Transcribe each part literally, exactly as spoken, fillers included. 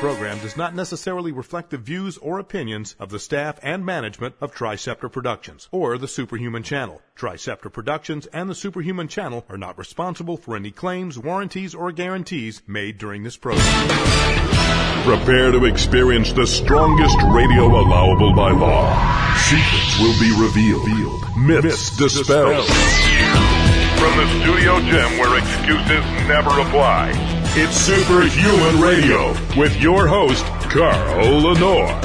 program does not necessarily reflect the views or opinions of the staff and management of Triceptor Productions or the Superhuman Channel. Triceptor Productions and the Superhuman Channel are not responsible for any claims, warranties, or guarantees made during this program. Prepare to experience the strongest radio allowable by law. Secrets will be revealed. Myths dispelled. From the studio gym where excuses never apply. It's Superhuman Radio with your host, Carl Lenore.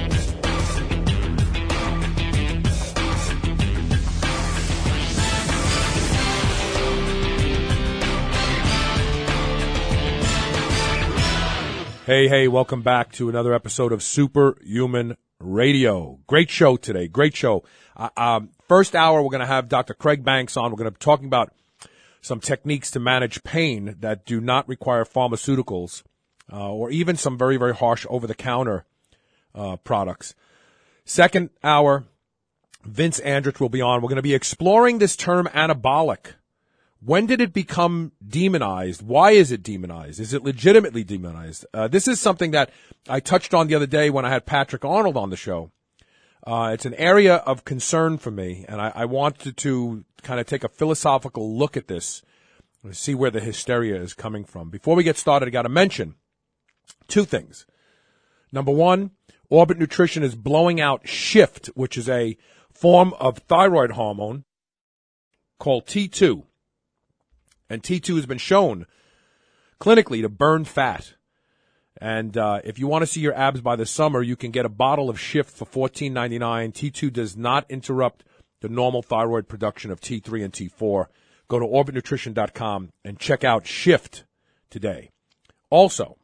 Hey, hey, welcome back to another episode of Superhuman Radio. Great show today, great show. Uh, um, first hour, we're going to have Doctor Craig Banks on. We're going to be talking about some techniques to manage pain that do not require pharmaceuticals uh, or even some very, very harsh over-the-counter uh, products. Second hour, Vince Andrich will be on. We're going to be exploring this term anabolic. When did it become demonized? Why is it demonized? Is it legitimately demonized? Uh, this is something that I touched on the other day when I had Patrick Arnold on the show. Uh, it's an area of concern for me, and I, I wanted to kind of take a philosophical look at this and see where the hysteria is coming from. Before we get started, I got to mention two things. Number one, Orbit Nutrition is blowing out Shift, which is a form of thyroid hormone called T two. And T two has been shown clinically to burn fat. And uh, if you want to see your abs by the summer, you can get a bottle of Shift for fourteen ninety-nine. T two does not interrupt the normal thyroid production of T three and T four. Go to orbit nutrition dot com and check out Shift today. Also,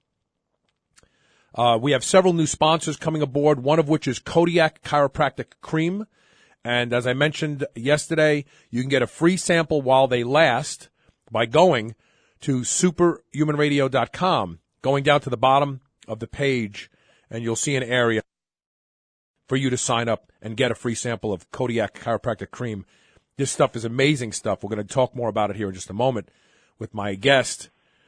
uh, we have several new sponsors coming aboard, one of which is Kodiak Chiropractic Cream. And as I mentioned yesterday, you can get a free sample while they last by going to superhuman radio dot com, going down to the bottom of the page, and you'll see an area for you to sign up and get a free sample of Kodiak Chiropractic Cream. This stuff is amazing stuff. We're going to talk more about it here in just a moment with my guest,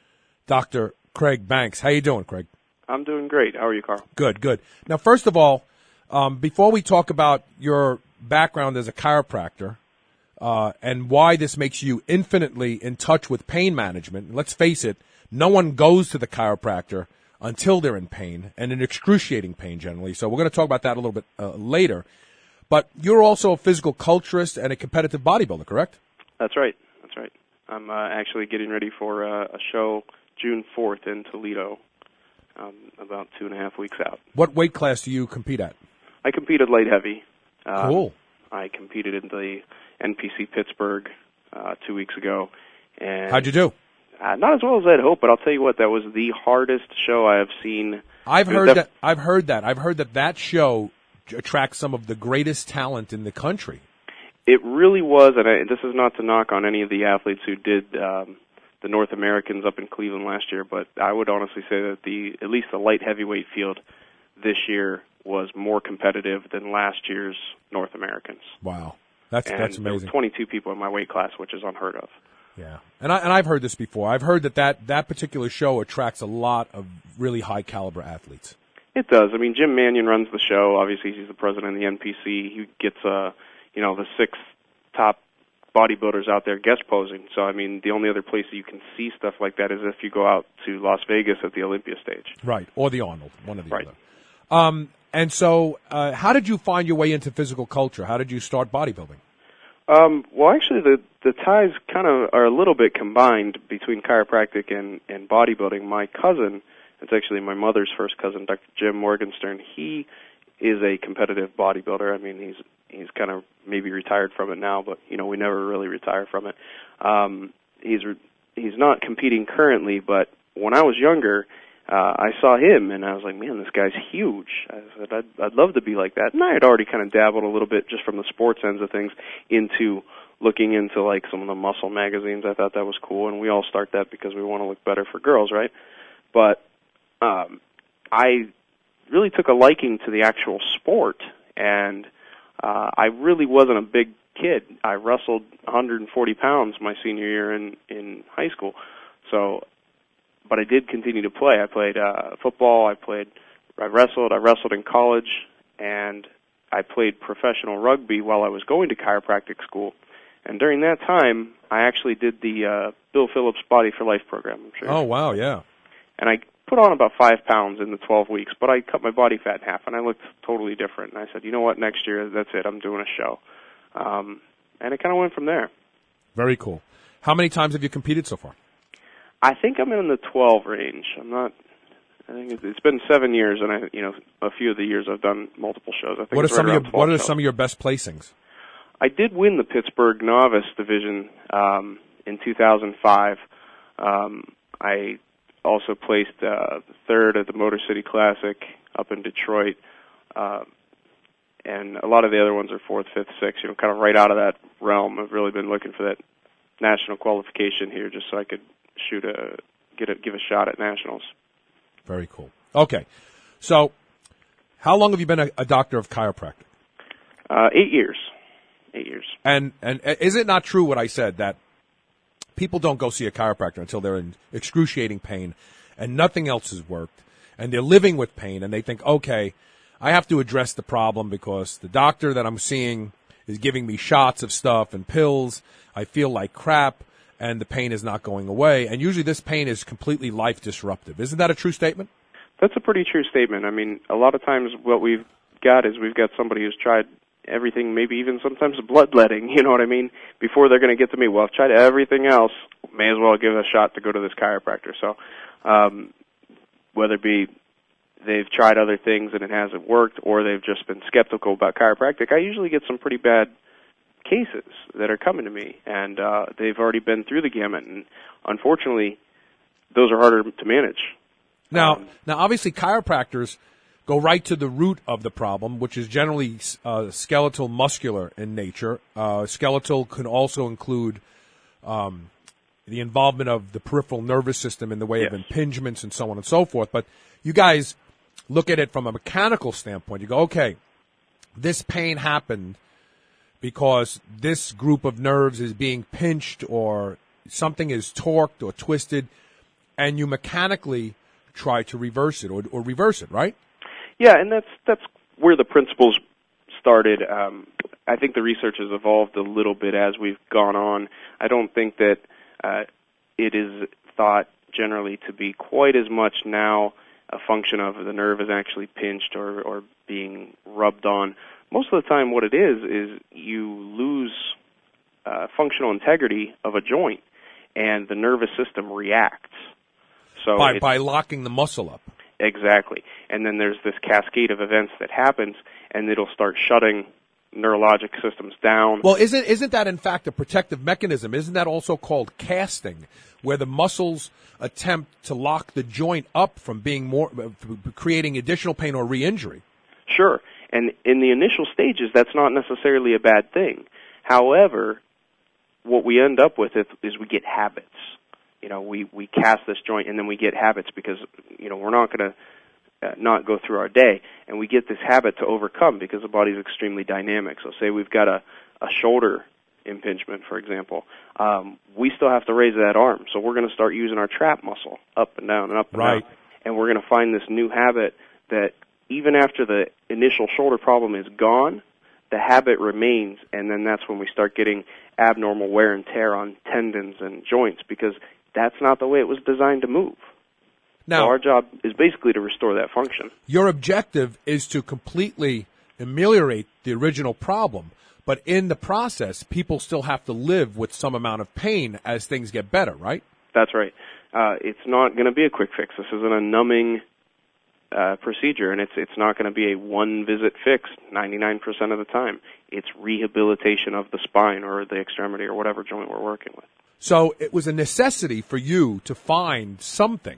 Doctor Craig Banks. How you doing, Craig? I'm doing great. How are you, Carl? Good, good. Now, first of all, um, before we talk about your background as a chiropractor, Uh, and why this makes you infinitely in touch with pain management. Let's face it, no one goes to the chiropractor until they're in pain, and in excruciating pain generally. So we're going to talk about that a little bit uh, later. But you're also a physical culturist and a competitive bodybuilder, correct? That's right. That's right. I'm uh, actually getting ready for uh, a show June fourth in Toledo, um, about two and a half weeks out. What weight class do you compete at? I competed light heavy. Um, Cool. I competed in the N P C Pittsburgh uh, two weeks ago. And How'd you do? Uh, not as well as I'd hoped, but I'll tell you what, that was the hardest show I have seen. I've heard def- that. I've heard that. I've heard that that show attracts some of the greatest talent in the country. It really was, and I, this is not to knock on any of the athletes who did um, the North Americans up in Cleveland last year, but I would honestly say that the at least the light heavyweight field this year was more competitive than last year's North Americans. Wow. That's and that's amazing. There were twenty-two people in my weight class, which is unheard of. Yeah, and I and I've heard this before. I've heard that, that that particular show attracts a lot of really high caliber athletes. It does. I mean, Jim Mannion runs the show. Obviously, he's the president of the N P C. He gets uh, you know, the six top bodybuilders out there guest posing. So I mean, the only other place that you can see stuff like that is if you go out to Las Vegas at the Olympia stage. Right, or the Arnold, one of the right. other. Um, and so, uh, how did you find your way into physical culture? How did you start bodybuilding? Um, well, actually, the the ties kind of are a little bit combined between chiropractic and, and bodybuilding. My cousin, it's actually my mother's first cousin, Doctor Jim Morgenstern. He is a competitive bodybuilder. I mean, he's he's kind of maybe retired from it now, but you know, we never really retire from it. Um, he's re- he's not competing currently, but when I was younger, Uh, I saw him, and I was like, man, this guy's huge. I said, I'd, I'd love to be like that. And I had already kind of dabbled a little bit just from the sports ends of things into looking into, like, some of the muscle magazines. I thought that was cool, and we all start that because we want to look better for girls, right? But um, I really took a liking to the actual sport, and uh, I really wasn't a big kid. I wrestled one hundred forty pounds my senior year in, in high school. So but I did continue to play. I played uh, football. I played. I wrestled. I wrestled in college, and I played professional rugby while I was going to chiropractic school. And during that time, I actually did the uh, Bill Phillips Body for Life program. I'm sure. Oh wow, yeah. And I put on about five pounds in the twelve weeks, but I cut my body fat in half, and I looked totally different. And I said, you know what? Next year, that's it. I'm doing a show. Um, and it kind of went from there. Very cool. How many times have you competed so far? I think I'm in the twelve range. I'm not. I think it's been seven years, and I, you know, a few of the years I've done multiple shows. I think what are it's some right of your around What are shows. some of your best placings? I did win the Pittsburgh Novice Division um, in two thousand five. Um, I also placed uh, third at the Motor City Classic up in Detroit, uh, and a lot of the other ones are fourth, fifth, sixth. You know, kind of right out of that realm. I've really been looking for that national qualification here, just so I could shoot a get a give a shot at nationals. Very cool. Okay, so how long have you been a, a doctor of chiropractic? Uh, eight years. Eight years. And and is it not true what I said, that people don't go see a chiropractor until they're in excruciating pain and nothing else has worked, and they're living with pain, and they think, okay, I have to address the problem because the doctor that I'm seeing is giving me shots of stuff and pills. I feel like crap, and the pain is not going away. And usually this pain is completely life disruptive. Isn't that a true statement? That's a pretty true statement. I mean, a lot of times what we've got is we've got somebody who's tried everything, maybe even sometimes bloodletting, you know what I mean, before they're going to get to me. Well, I've tried everything else, may as well give it a shot to go to this chiropractor. So um, whether it be they've tried other things and it hasn't worked, or they've just been skeptical about chiropractic, I usually get some pretty bad cases that are coming to me, and uh, they've already been through the gamut, and unfortunately, those are harder to manage. Now, Um, now, obviously, chiropractors go right to the root of the problem, which is generally uh, skeletal muscular in nature. Uh, skeletal can also include um, the involvement of the peripheral nervous system in the way Yes. of impingements and so on and so forth. But you guys look at it from a mechanical standpoint. You go, okay, this pain happened because this group of nerves is being pinched or something is torqued or twisted, and you mechanically try to reverse it or, or reverse it, right? Yeah, and that's that's where the principles started. Um, I think the research has evolved a little bit as we've gone on. I don't think that uh, it is thought generally to be quite as much now a function of the nerve is actually pinched or, or being rubbed on. Most of the time what it is is you lose uh, functional integrity of a joint, and the nervous system reacts. So By, it, by locking the muscle up. Exactly. And then there's this cascade of events that happens, and it'll start shutting neurologic systems down. Well, isn't isn't that in fact a protective mechanism? Isn't that also called casting, where the muscles attempt to lock the joint up from being more, uh, creating additional pain or re-injury? Sure. And in the initial stages, that's not necessarily a bad thing. However, what we end up with is, is we get habits. You know, we, we cast this joint, and then we get habits because, you know, we're not going to uh, not go through our day, and we get this habit to overcome because the body's extremely dynamic. So say we've got a, a shoulder impingement, for example. Um, we still have to raise that arm, so we're going to start using our trap muscle up and down and up and Right. down. And we're going to find this new habit that even after the initial shoulder problem is gone, the habit remains, and then that's when we start getting abnormal wear and tear on tendons and joints because that's not the way it was designed to move. Now, so our job is basically to restore that function. your objective is to completely ameliorate the original problem, but in the process, people still have to live with some amount of pain as things get better, right? That's right. Uh, it's not going to be a quick fix. This isn't a numbing uh, procedure, and it's it's not going to be a one-visit fix ninety-nine percent of the time. It's rehabilitation of the spine or the extremity or whatever joint we're working with. So it was a necessity for you to find something,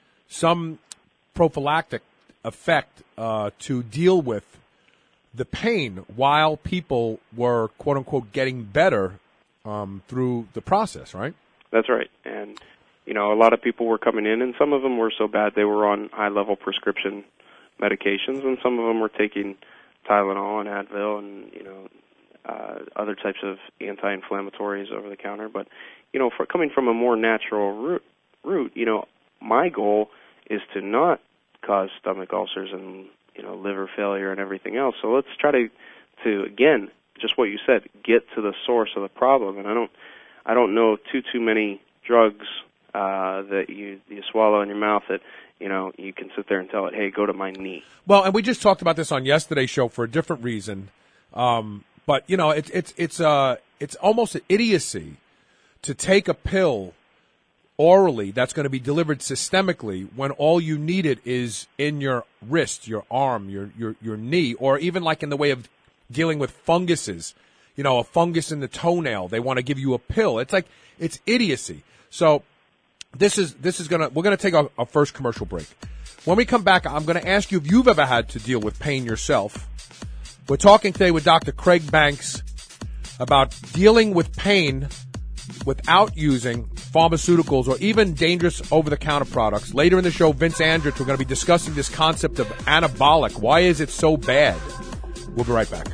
some prophylactic effect uh, to deal with the pain while people were, quote unquote, getting better um, through the process, right? That's right. And, you know, a lot of people were coming in, and some of them were so bad they were on high-level prescription medications, and some of them were taking Tylenol and Advil and, you know, uh, other types of anti-inflammatories over the counter. But, you know, for coming from a more natural route, route, you know, my goal is to not cause stomach ulcers and, you know, liver failure and everything else. So let's try to, to again, just what you said, get to the source of the problem. And I don't, I don't know too too many drugs uh, that you you swallow in your mouth that, you know, you can sit there and tell it, hey, go to my knee. Well, and we just talked about this on yesterday's show for a different reason. Um, but you know, it's it's it's uh it's almost an idiocy to take a pill orally that's going to be delivered systemically when all you need it is in your wrist, your arm, your your your knee, or even like in the way of dealing with funguses. You know, a fungus in the toenail, they want to give you a pill. It's like, it's idiocy. So this is this is gonna we're gonna take our, our first commercial break. When we come back, I'm gonna ask you if you've ever had to deal with pain yourself. We're talking today with Doctor Craig Banks about dealing with pain without using pharmaceuticals or even dangerous over-the-counter products. Later in the show, Vince Andrich, we're going to be discussing this concept of anabolic. Why is it so bad? We'll be right back.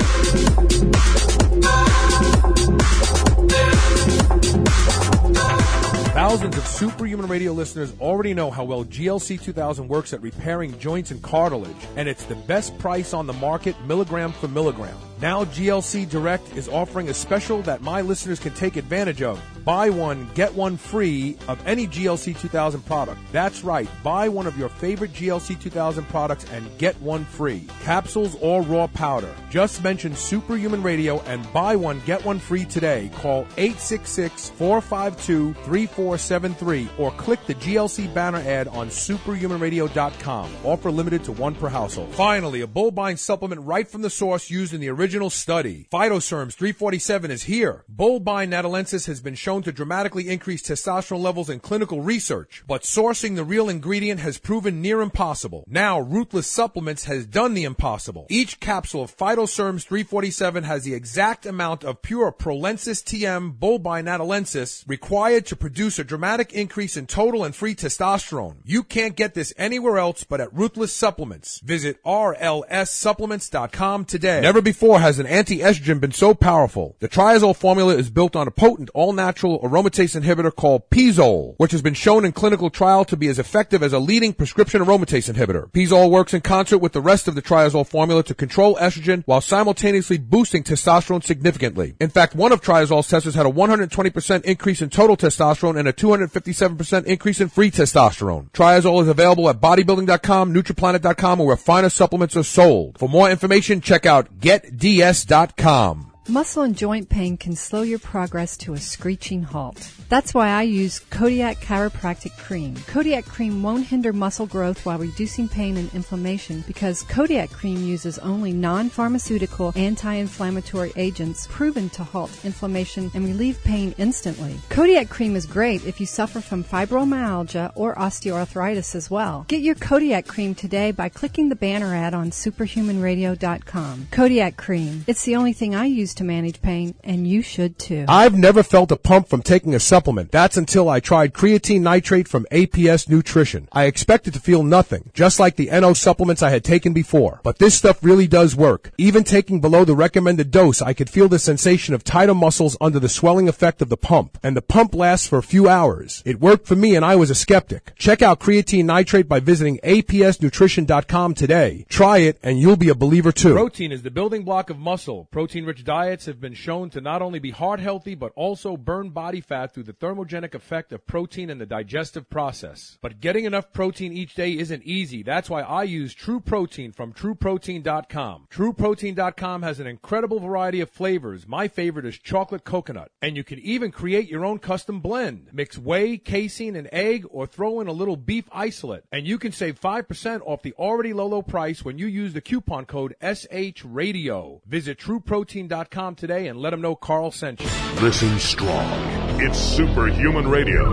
Thousands of Superhuman Radio listeners already know how well G L C two thousand works at repairing joints and cartilage, and it's the best price on the market, milligram for milligram. Now G L C Direct is offering a special that my listeners can take advantage of. Buy one, get one free of any G L C two thousand product. That's right. Buy one of your favorite G L C two thousand products and get one free. Capsules or raw powder. Just mention Superhuman Radio and buy one, get one free today. Call eight six six, four five two, three four seven three or click the G L C banner ad on superhuman radio dot com. Offer limited to one per household. Finally, a Bullbine supplement right from the source used in the original study. Phytoserms three forty-seven is here. Bullbine natalensis has been shown to dramatically increase testosterone levels in clinical research, but sourcing the real ingredient has proven near impossible. Now, Ruthless Supplements has done the impossible. Each capsule of Phytoserms three forty-seven has the exact amount of pure Prolensis T M Bullbine natalensis required to produce a dramatic increase in total and free testosterone. You can't get this anywhere else but at Ruthless Supplements. Visit R L S supplements dot com today. Never before has an anti-estrogen been so powerful. The triazole formula is built on a potent all-natural aromatase inhibitor called Pizole, which has been shown in clinical trial to be as effective as a leading prescription aromatase inhibitor. Pizole works in concert with the rest of the triazole formula to control estrogen while simultaneously boosting testosterone significantly. In fact, one of triazole's testers had a one hundred twenty percent increase in total testosterone and a two hundred fifty-seven percent increase in free testosterone. Triazole is available at bodybuilding dot com, Nutriplanet dot com, or where finer supplements are sold. For more information, check out get d s dot com. Muscle and joint pain can slow your progress to a screeching halt. That's why I use Kodiak Chiropractic Cream. Kodiak Cream won't hinder muscle growth while reducing pain and inflammation because Kodiak Cream uses only non-pharmaceutical anti-inflammatory agents proven to halt inflammation and relieve pain instantly. Kodiak Cream is great if you suffer from fibromyalgia or osteoarthritis as well. Get your Kodiak Cream today by clicking the banner ad on superhuman radio dot com. Kodiak Cream. It's the only thing I use to manage pain, and you should too. I've never felt a pump from taking a supplement. That's until I tried creatine nitrate from A P S Nutrition. I expected to feel nothing, just like the N O supplements I had taken before. But this stuff really does work. Even taking below the recommended dose, I could feel the sensation of tighter muscles under the swelling effect of the pump. And the pump lasts for a few hours. It worked for me, and I was a skeptic. Check out creatine nitrate by visiting A P S nutrition dot com today. Try it, and you'll be a believer too. Protein is the building block of muscle. Protein-rich diet Diets have been shown to not only be heart healthy, but also burn body fat through the thermogenic effect of protein in the digestive process. But getting enough protein each day isn't easy. That's why I use True Protein from true protein dot com. true protein dot com has an incredible variety of flavors. My favorite is chocolate coconut. And you can even create your own custom blend. Mix whey, casein, and egg, or throw in a little beef isolate. And you can save five percent off the already low, low price when you use the coupon code S H Radio. Visit true protein dot com today and let them know Carl sent you. Listen strong. It's Superhuman Radio.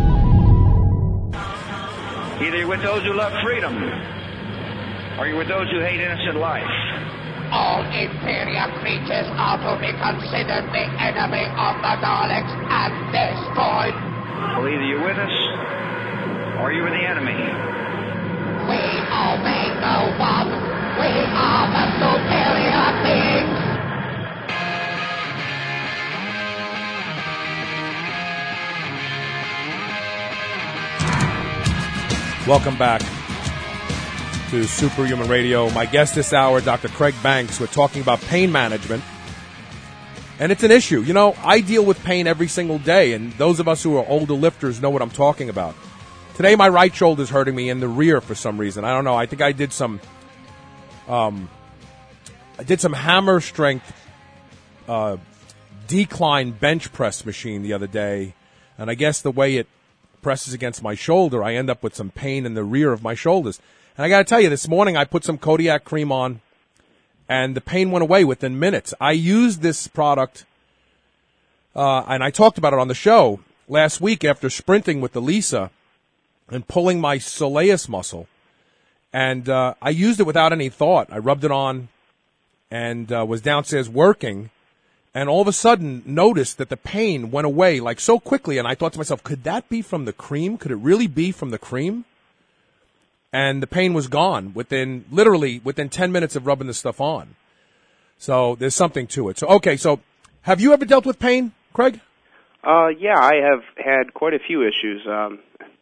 Either you're with those who love freedom, or you're with those who hate innocent life. All inferior creatures are to be considered the enemy of the Daleks at this point. Well, either you're with us, or you're with the enemy. We obey no one. We are the superior beings. Welcome back to Superhuman Radio. My guest this hour, Doctor Craig Banks. We're talking about pain management. And it's an issue. You know, I deal with pain every single day, and those of us who are older lifters know what I'm talking about. Today, my right shoulder's hurting me in the rear for some reason. I don't know. I think I did some, um, I did some hammer strength, uh, decline bench press machine the other day, and I guess the way it presses against my shoulder, I end up with some pain in the rear of my shoulders. And I got to tell you, this morning I put some Kodiak cream on, and the pain went away within minutes. I used this product, uh, and I talked about it on the show last week after sprinting with the Lisa and pulling my soleus muscle. And uh, I used it without any thought. I rubbed it on and uh, was downstairs working, and all of a sudden noticed that the pain went away like so quickly. And I thought to myself, could that be from the cream? Could it really be from the cream? And the pain was gone within, literally, within ten minutes of rubbing this stuff on. So there's something to it. So, okay, so have you ever dealt with pain, Craig? Uh, yeah, I have had quite a few issues. Um,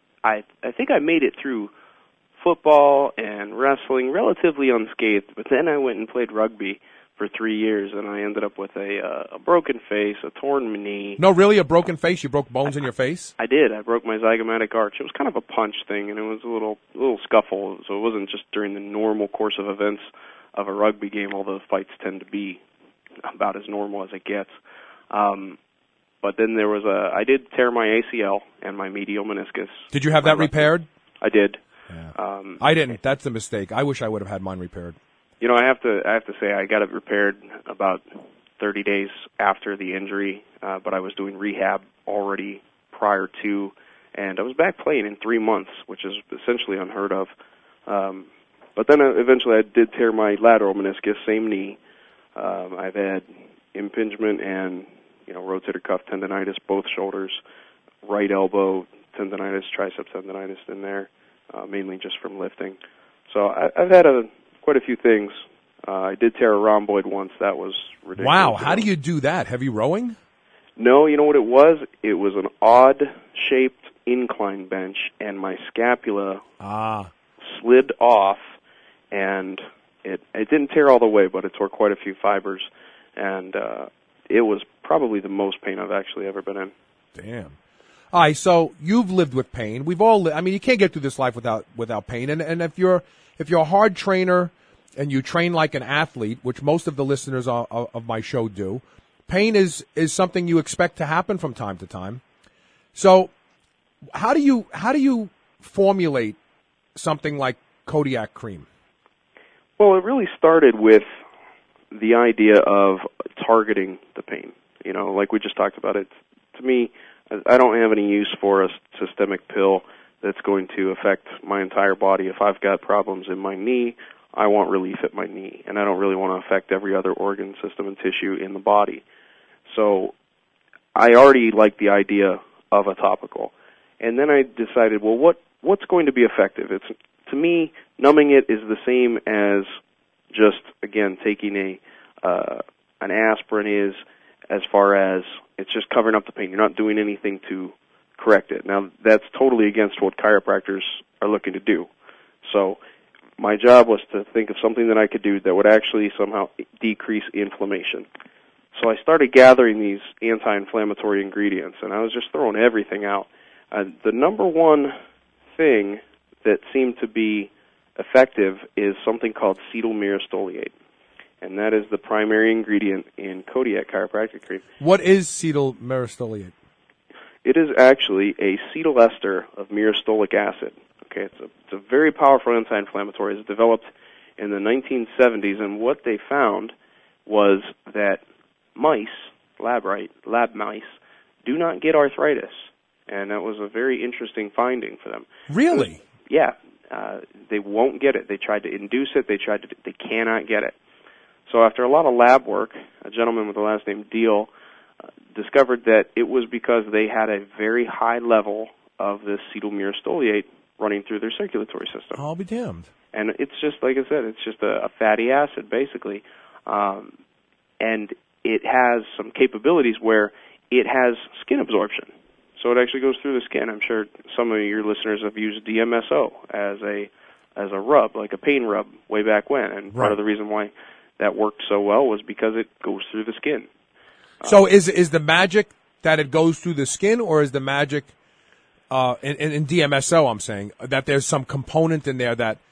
I I think I made it through football and wrestling relatively unscathed, but then I went and played rugby for three years, and I ended up with a uh, a broken face, a torn knee. No, really, a broken face? You broke bones in your face? I did. I broke my zygomatic arch. It was kind of a punch thing, and it was a little a little scuffle, so it wasn't just during the normal course of events of a rugby game, although fights tend to be about as normal as it gets. Um, but then there was a, I did tear my A C L and my medial meniscus. Did you have that repaired? I did. Yeah. Um, I didn't. That's the mistake. I wish I would have had mine repaired. You know, I have to I have to say I got it repaired about thirty days after the injury, uh, but I was doing rehab already prior to, and I was back playing in three months, which is essentially unheard of. Um, but then uh, eventually I did tear my lateral meniscus, same knee. Um, I've had impingement and, you know, rotator cuff tendonitis, both shoulders, right elbow tendonitis, tricep tendonitis in there, uh, mainly just from lifting. So I, I've had a quite a few things. Uh, I did tear a rhomboid once. That was ridiculous. Wow, how do you do that? Heavy rowing? No, you know what it was? It was an odd-shaped incline bench, and my scapula ah. slid off, and it it didn't tear all the way, but it tore quite a few fibers, and uh, it was probably the most pain I've actually ever been in. Damn. All right, so you've lived with pain. We've all. Li- I mean, you can't get through this life without without pain. And and if you're if you're a hard trainer and you train like an athlete, which most of the listeners of, of my show do, pain is is something you expect to happen from time to time. So, how do you how do you formulate something like Kodiak cream? Well, it really started with the idea of targeting the pain. You know, like we just talked about it. To me, I don't have any use for a systemic pill that's going to affect my entire body. If I've got problems in my knee, I want relief at my knee, and I don't really want to affect every other organ, system, and tissue in the body. So I already like the idea of a topical. And then I decided, well, what what's going to be effective? It's to me, numbing it is the same as just, again, taking a uh, an aspirin is, as far as it's just covering up the pain. You're not doing anything to correct it. Now, that's totally against what chiropractors are looking to do. So my job was to think of something that I could do that would actually somehow decrease inflammation. So I started gathering these anti-inflammatory ingredients, and I was just throwing everything out. Uh, the number one thing that seemed to be effective is something called cetyl myristoyate, and that is the primary ingredient in Kodiak chiropractic cream. What is cetyl myristoyate? It is actually a cetyl ester of myristoylic acid. Okay, it's a, it's a very powerful anti-inflammatory. It was developed in the nineteen seventies, and what they found was that mice, lab right, lab mice, do not get arthritis, and that was a very interesting finding for them. Really? Yeah, uh, they won't get it. They tried to induce it. They tried to. They cannot get it. So after a lot of lab work, a gentleman with the last name Deal uh, discovered that it was because they had a very high level of this cetyl myristoyate running through their circulatory system. I'll be damned. And it's just, like I said, it's just a, a fatty acid, basically. Um, and it has some capabilities where it has skin absorption. So it actually goes through the skin. I'm sure some of your listeners have used D M S O as a as a rub, like a pain rub, way back when. And part Right. of the reason why that worked so well was because it goes through the skin. So is is the magic that it goes through the skin, or is the magic uh, in, in D M S O? I'm saying that there's some component in there that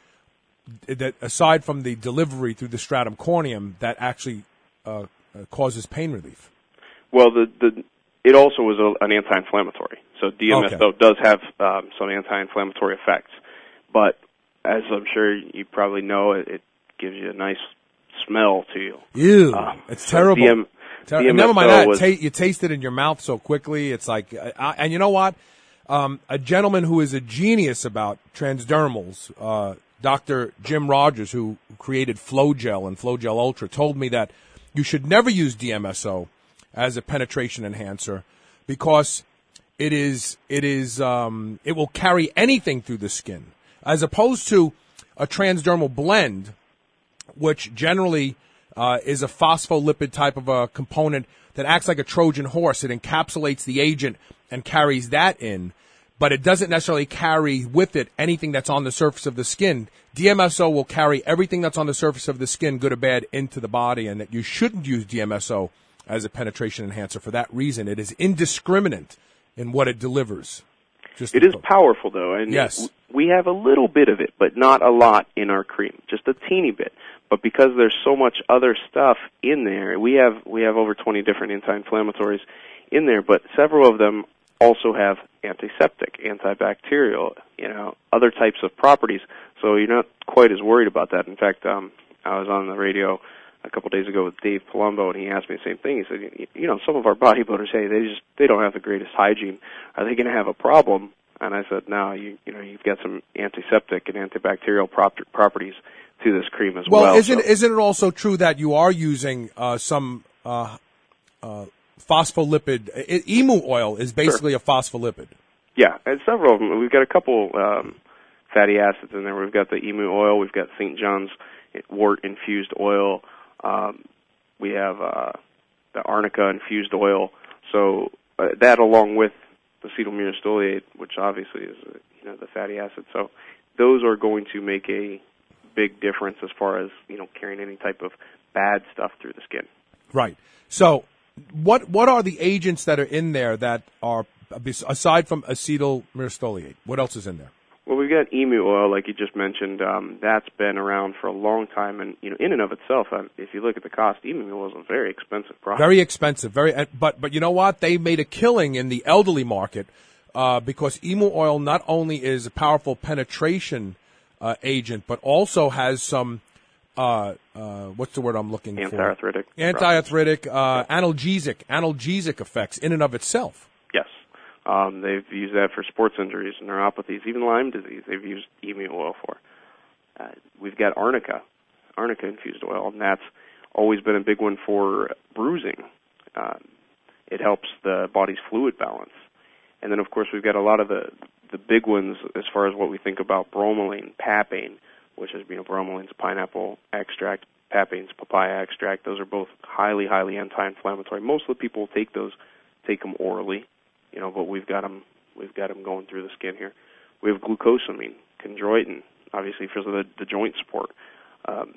that aside from the delivery through the stratum corneum that actually uh, uh, causes pain relief. Well, the the it also was a, an anti-inflammatory. So D M S O Okay. does have um, some anti-inflammatory effects, but as I'm sure you probably know, it, it gives you a nice smell to you. Ew, Uh, it's so terrible. D M, Ter- D M S O Never mind that. was- Ta- you taste it in your mouth so quickly. It's like, uh, uh, and you know what? Um, a gentleman who is a genius about transdermals, uh, Doctor Jim Rogers, who created Flowgel and Flowgel Ultra, told me that you should never use D M S O as a penetration enhancer because it is it is um, it will carry anything through the skin, as opposed to a transdermal blend, which generally uh, is a phospholipid type of a component that acts like a Trojan horse. It encapsulates the agent and carries that in, but it doesn't necessarily carry with it anything that's on the surface of the skin. D M S O will carry everything that's on the surface of the skin, good or bad, into the body, and that you shouldn't use D M S O as a penetration enhancer for that reason. It is indiscriminate in what it delivers. Just It is powerful, though, and Yes. w- we have a little bit of it, but not a lot in our cream, just a teeny bit. But because there's so much other stuff in there, we have we have over twenty different anti-inflammatories in there, but several of them also have antiseptic, antibacterial, you know, other types of properties. So you're not quite as worried about that. In fact, um, I was on the radio a couple of days ago with Dave Palumbo, and he asked me the same thing. He said, you know, some of our bodybuilders, hey, they just they don't have the greatest hygiene. Are they going to have a problem? And I said, no, you you know, you've got some antiseptic and antibacterial prop- properties to this cream as well. Well, isn't so. isn't it also true that you are using uh, some uh, uh, phospholipid? I, emu oil is basically a phospholipid. Yeah, and several of them. We've got a couple um, fatty acids in there. We've got the emu oil. We've got Saint John's wort infused oil. Um, we have uh, the arnica infused oil. So uh, that, along with the acetyl myristoyate, which obviously is uh, you know the fatty acid. So those are going to make a big difference as far as you know carrying any type of bad stuff through the skin. Right. So, what what are the agents that are in there that are aside from acetyl myristoyate? What else is in there? Well, we've got emu oil, like you just mentioned. Um, that's been around for a long time, and you know, in and of itself, um, if you look at the cost, emu oil is a very expensive product. Very expensive. Very, uh, but but you know what? They made a killing in the elderly market uh, because emu oil not only is a powerful penetration uh, agent, but also has some uh, uh, what's the word I'm looking for? Anti-arthritic. Anti-arthritic, uh, analgesic, analgesic effects in and of itself. Yes. Um, they've used that for sports injuries, neuropathies, even Lyme disease. They've used emu oil for. Uh, we've got arnica, arnica infused oil, and that's always been a big one for bruising. Um, it helps the body's fluid balance, and then of course we've got a lot of the the big ones as far as what we think about bromelain, papain, which is you know bromelain's pineapple extract, papain's papaya extract. Those are both highly, highly anti-inflammatory. Most of the people take those, take them orally. You know, but we've got them, we've got them going through the skin here. We have glucosamine, chondroitin, obviously for the, the joint support. Um,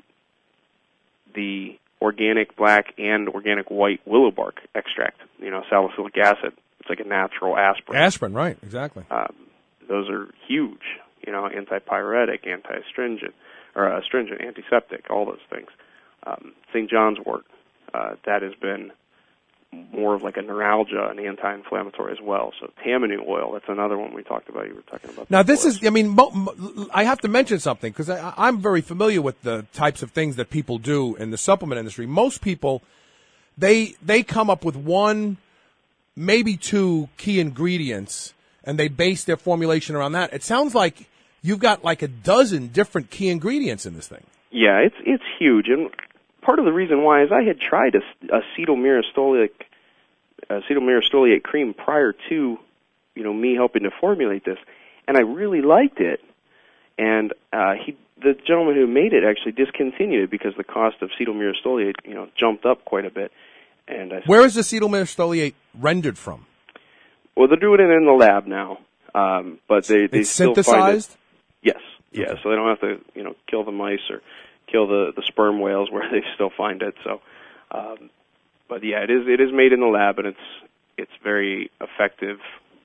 the organic black and organic white willow bark extract, you know, salicylic acid. It's like a natural aspirin. Aspirin, right? Exactly. Um, those are huge. You know, antipyretic, anti-astringent, or uh, astringent, antiseptic, all those things. Um, Saint John's wort, uh, that has been more of like a neuralgia and anti-inflammatory as well. So Tamanu oil, that's another one we talked about. You were talking about. Now, this before. is, I mean, mo- mo- I have to mention something because I'm very familiar with the types of things that people do in the supplement industry. Most people, they they come up with one, maybe two key ingredients, and they base their formulation around that. It sounds like you've got like a dozen different key ingredients in this thing. Yeah, it's it's huge, and part of the reason why is I had tried a, acetyl myristoyate acetyl myristoyate cream prior to, you know, me helping to formulate this, and I really liked it. And uh, he, the gentleman who made it, actually discontinued it because the cost of acetyl myristoyate, you know, jumped up quite a bit. And I Where is acetyl myristoyate rendered from? Well, they're doing it in the lab now, um, but they they It's still synthesized? find it. Yes, yeah. Okay. So they don't have to, you know, kill the mice or kill the the sperm whales where they still find it. So, um, but yeah, it is it is made in the lab, and it's it's very effective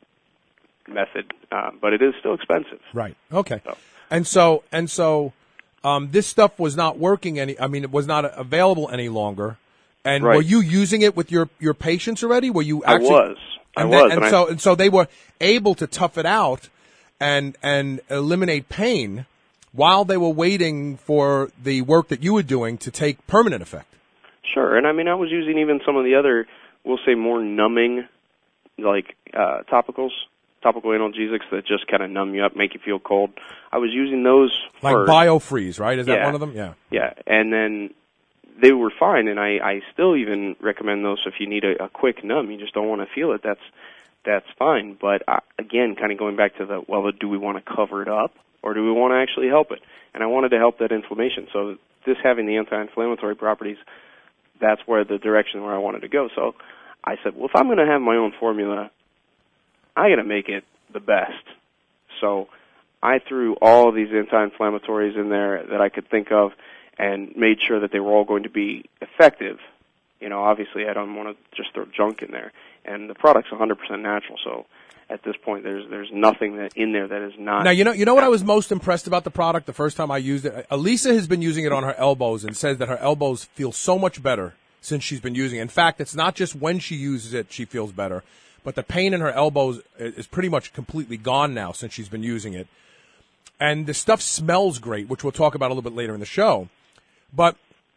method, uh, but it is still expensive. Right. Okay. So. And so and so, um, this stuff was not working any. I mean, it was not available any longer. And right. were you using it with your, your patients already? Were you actually? I was. I and was. Then, and, and so I, and so they were able to tough it out and and eliminate pain while they were waiting for the work that you were doing to take permanent effect. Sure. And I mean, I was using even some of the other, we'll say, more numbing, like uh, topicals, topical analgesics that just kind of numb you up, make you feel cold. I was using those like first. BioFreeze, right? Is that yeah. one of them? Yeah. Yeah. And then they were fine, and I, I still even recommend those if you need a, a quick numb. You just don't want to feel it. That's that's fine. But I, again, kind of going back to the, well, do we want to cover it up, or do we want to actually help it? And I wanted to help that inflammation. So this having the anti-inflammatory properties, that's where the direction where I wanted to go. So I said, well, if I'm going to have my own formula, I got to make it the best. So I threw all these anti-inflammatories in there that I could think of, and made sure that they were all going to be effective. You know, obviously I don't want to just throw junk in there. And the product's one hundred percent natural, so at this point there's there's nothing that in there that is not. Now, you know you know what I was most impressed about the product the first time I used it? Elisa has been using it on her elbows and says that her elbows feel so much better since she's been using it. In fact, it's not just when she uses it she feels better, but the pain in her elbows is pretty much completely gone now since she's been using it. And the stuff smells great, which we'll talk about a little bit later in the show. But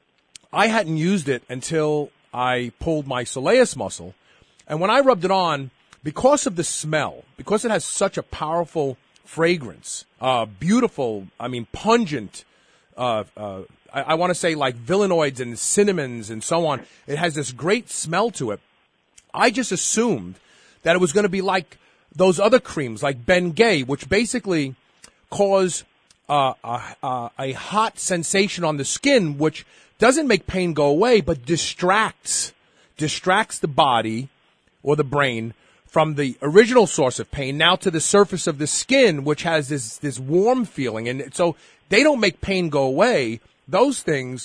I hadn't used it until I pulled my soleus muscle. And when I rubbed it on, because of the smell, because it has such a powerful fragrance, uh, beautiful, I mean, pungent, uh, uh, I, I want to say like vilanoids and cinnamons and so on. It has this great smell to it. I just assumed that it was going to be like those other creams, like Bengay, which basically cause Uh, a, a hot sensation on the skin, which doesn't make pain go away, but distracts, distracts the body or the brain from the original source of pain now to the surface of the skin, which has this, this warm feeling. And so they don't make pain go away. Those things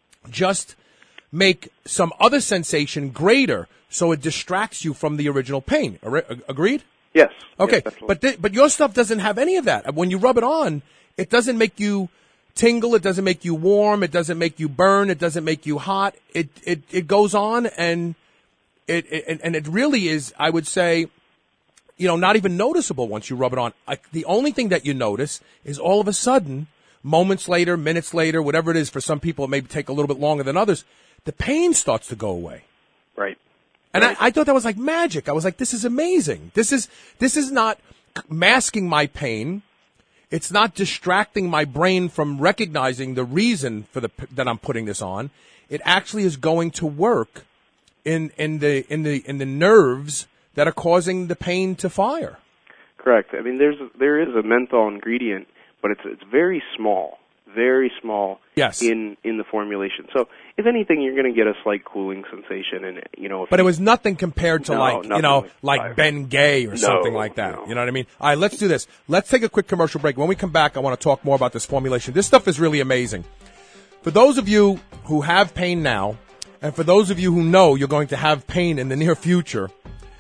just make some other sensation greater, so it distracts you from the original pain. Agreed? Yes. Okay, yes, but th- but your stuff doesn't have any of that. When you rub it on, it doesn't make you tingle. It doesn't make you warm. It doesn't make you burn. It doesn't make you hot. It it it goes on, and it, it and it really is, I would say, you know, not even noticeable once you rub it on. I, the only thing that you notice is all of a sudden, moments later, minutes later, whatever it is. For some people, it may take a little bit longer than others. The pain starts to go away. Right. And right. I, I thought that was like magic. I was like, this is amazing. This is this is not masking my pain. It's not distracting my brain from recognizing the reason for the that I'm putting this on. It actually is going to work in in the in the in the nerves that are causing the pain to fire. Correct. I mean, there's there is a menthol ingredient, but it's it's very small, very small. Yes. In in the formulation. So if anything, you're going to get a slight cooling sensation, and you know. If but you, it was nothing compared to no, like you know like, like Bengay or no, something like that. No. You know what I mean? All right, let's do this. Let's take a quick commercial break. When we come back, I want to talk more about this formulation. This stuff is really amazing. For those of you who have pain now, and for those of you who know you're going to have pain in the near future,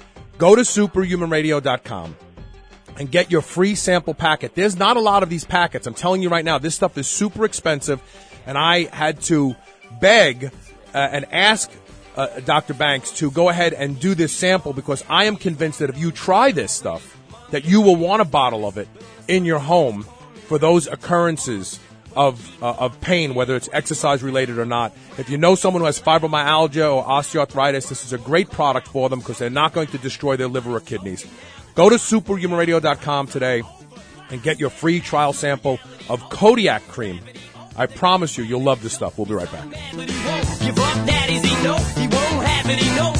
go to superhuman radio dot com and get your free sample packet. There's not a lot of these packets. I'm telling you right now, this stuff is super expensive, and I had to beg uh, and ask uh, Doctor Banks to go ahead and do this sample, because I am convinced that if you try this stuff, that you will want a bottle of it in your home for those occurrences of uh, of pain, whether it's exercise related or not. If you know someone who has fibromyalgia or osteoarthritis, this is a great product for them, because they're not going to destroy their liver or kidneys. Go to superhuman radio dot com today and get your free trial sample of Kodiak Cream. I promise you, you'll love this stuff. We'll be right back.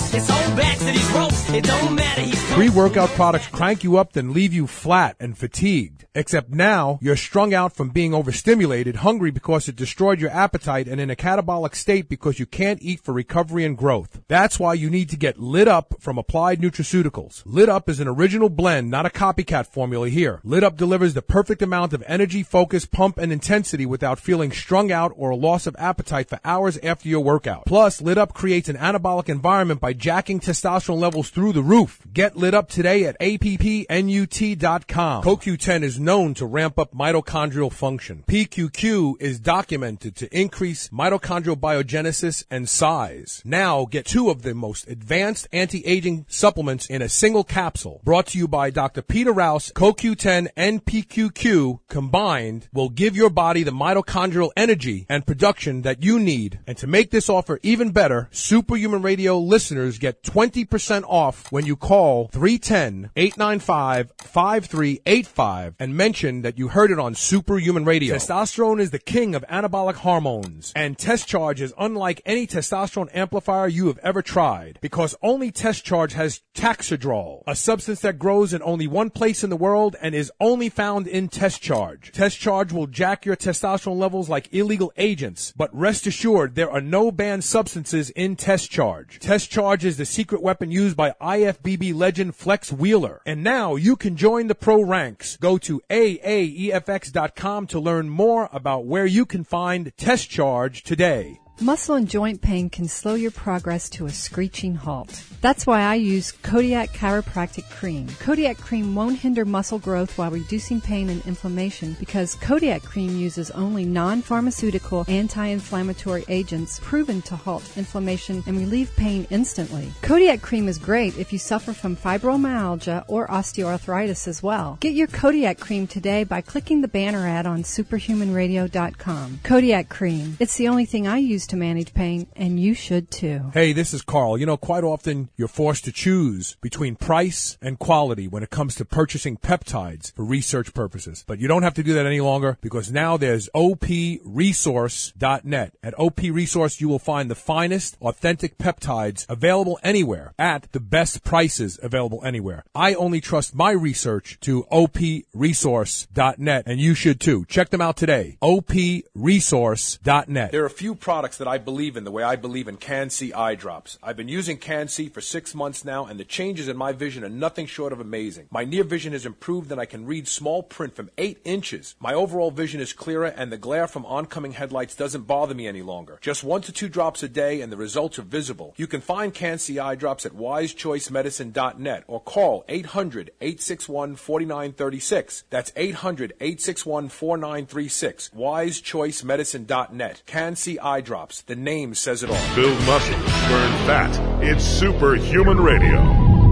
It's all back to these ropes. It don't matter. He's Pre-workout products crank you up, then leave you flat and fatigued. Except now, you're strung out from being overstimulated, hungry because it destroyed your appetite, and in a catabolic state because you can't eat for recovery and growth. That's why you need to get Lit Up from Applied Nutraceuticals. Lit Up is an original blend, not a copycat formula here. Lit Up delivers the perfect amount of energy, focus, pump, and intensity without feeling strung out or a loss of appetite for hours after your workout. Plus, Lit Up creates an anabolic environment by jacking testosterone levels through the roof. Get Lit Up today at A P P N U T dot com. Co Q ten is known to ramp up mitochondrial function. P Q Q is documented to increase mitochondrial biogenesis and size. Now get two of the most advanced anti-aging supplements in a single capsule. Brought to you by Doctor Peter Rouse. Co Q ten and P Q Q combined will give your body the mitochondrial energy and production that you need. And to make this offer even better, Superhuman Radio listeners get twenty percent off when you call three one zero, eight nine five, five three eight five and mention that you heard it on Superhuman Radio. Testosterone is the king of anabolic hormones, and Test Charge is unlike any testosterone amplifier you have ever tried, because only Test Charge has Taxidrol, a substance that grows in only one place in the world and is only found in Test Charge. Test Charge will jack your testosterone levels like illegal agents, but rest assured there are no banned substances in Test Charge. Test Charge is the secret weapon used by I F B B legend Flex Wheeler, and now you can join the pro ranks. Go to A A E F X dot com to learn more about where you can find Test Charge today. Muscle and joint pain can slow your progress to a screeching halt. That's why I use Kodiak Chiropractic Cream. Kodiak Cream won't hinder muscle growth while reducing pain and inflammation, because Kodiak Cream uses only non-pharmaceutical anti-inflammatory agents proven to halt inflammation and relieve pain instantly. Kodiak Cream is great if you suffer from fibromyalgia or osteoarthritis as well. Get your Kodiak Cream today by clicking the banner ad on superhuman radio dot com. Kodiak Cream. It's the only thing I use to manage pain, and you should too. Hey, this is Carl. You know, quite often you're forced to choose between price and quality when it comes to purchasing peptides for research purposes. But you don't have to do that any longer, because now there's O P resource dot net. At O P Resource, you will find the finest, authentic peptides available anywhere at the best prices available anywhere. I only trust my research to O P resource dot net, and you should too. Check them out today. O P resource dot net. There are a few products that I believe in the way I believe in Can-C eye drops. I've been using Can-C for six months now, and the changes in my vision are nothing short of amazing. My near vision has improved, and I can read small print from eight inches. My overall vision is clearer, and the glare from oncoming headlights doesn't bother me any longer. Just one to two drops a day, and the results are visible. You can find Can-C eye drops at wise choice medicine dot net or call eight hundred, eight six one, four nine three six. That's eight hundred, eight six one, four nine three six. wise choice medicine dot net. Can-C eye drops. The name says it all. Build muscle, burn fat. It's Superhuman Radio.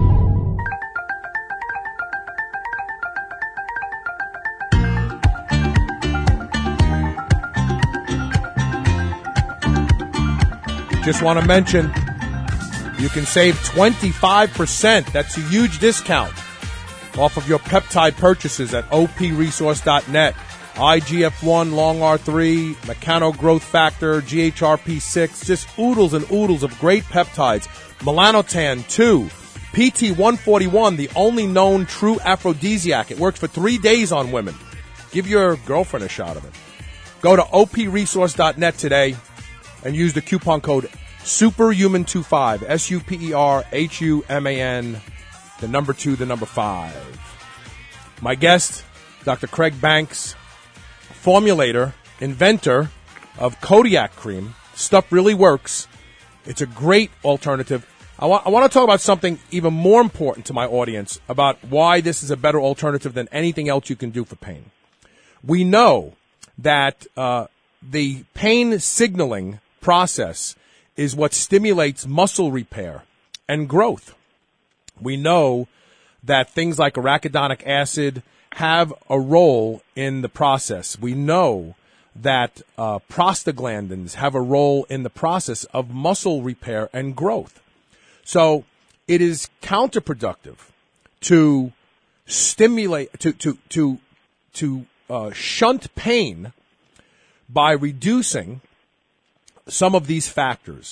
Just want to mention, you can save twenty-five percent. That's a huge discount off of your peptide purchases at O P resource dot net. I G F one, Long R three, Mechano Growth Factor, G H R P six, just oodles and oodles of great peptides. Melanotan two, P T one forty-one, the only known true aphrodisiac. It works for three days on women. Give your girlfriend a shot of it. Go to O P resource dot net today and use the coupon code superhuman twenty-five, S U P E R H U M A N, the number two, the number five. My guest, Doctor Craig Banks, formulator, inventor of Kodiak Cream. Stuff really works. It's a great alternative. I, wa- I want to talk about something even more important to my audience about why this is a better alternative than anything else you can do for pain. We know that uh, the pain signaling process is what stimulates muscle repair and growth. We know that things like arachidonic acid have a role in the process. We know that uh, prostaglandins have a role in the process of muscle repair and growth. So it is counterproductive to stimulate, to to to to uh, shunt pain by reducing some of these factors.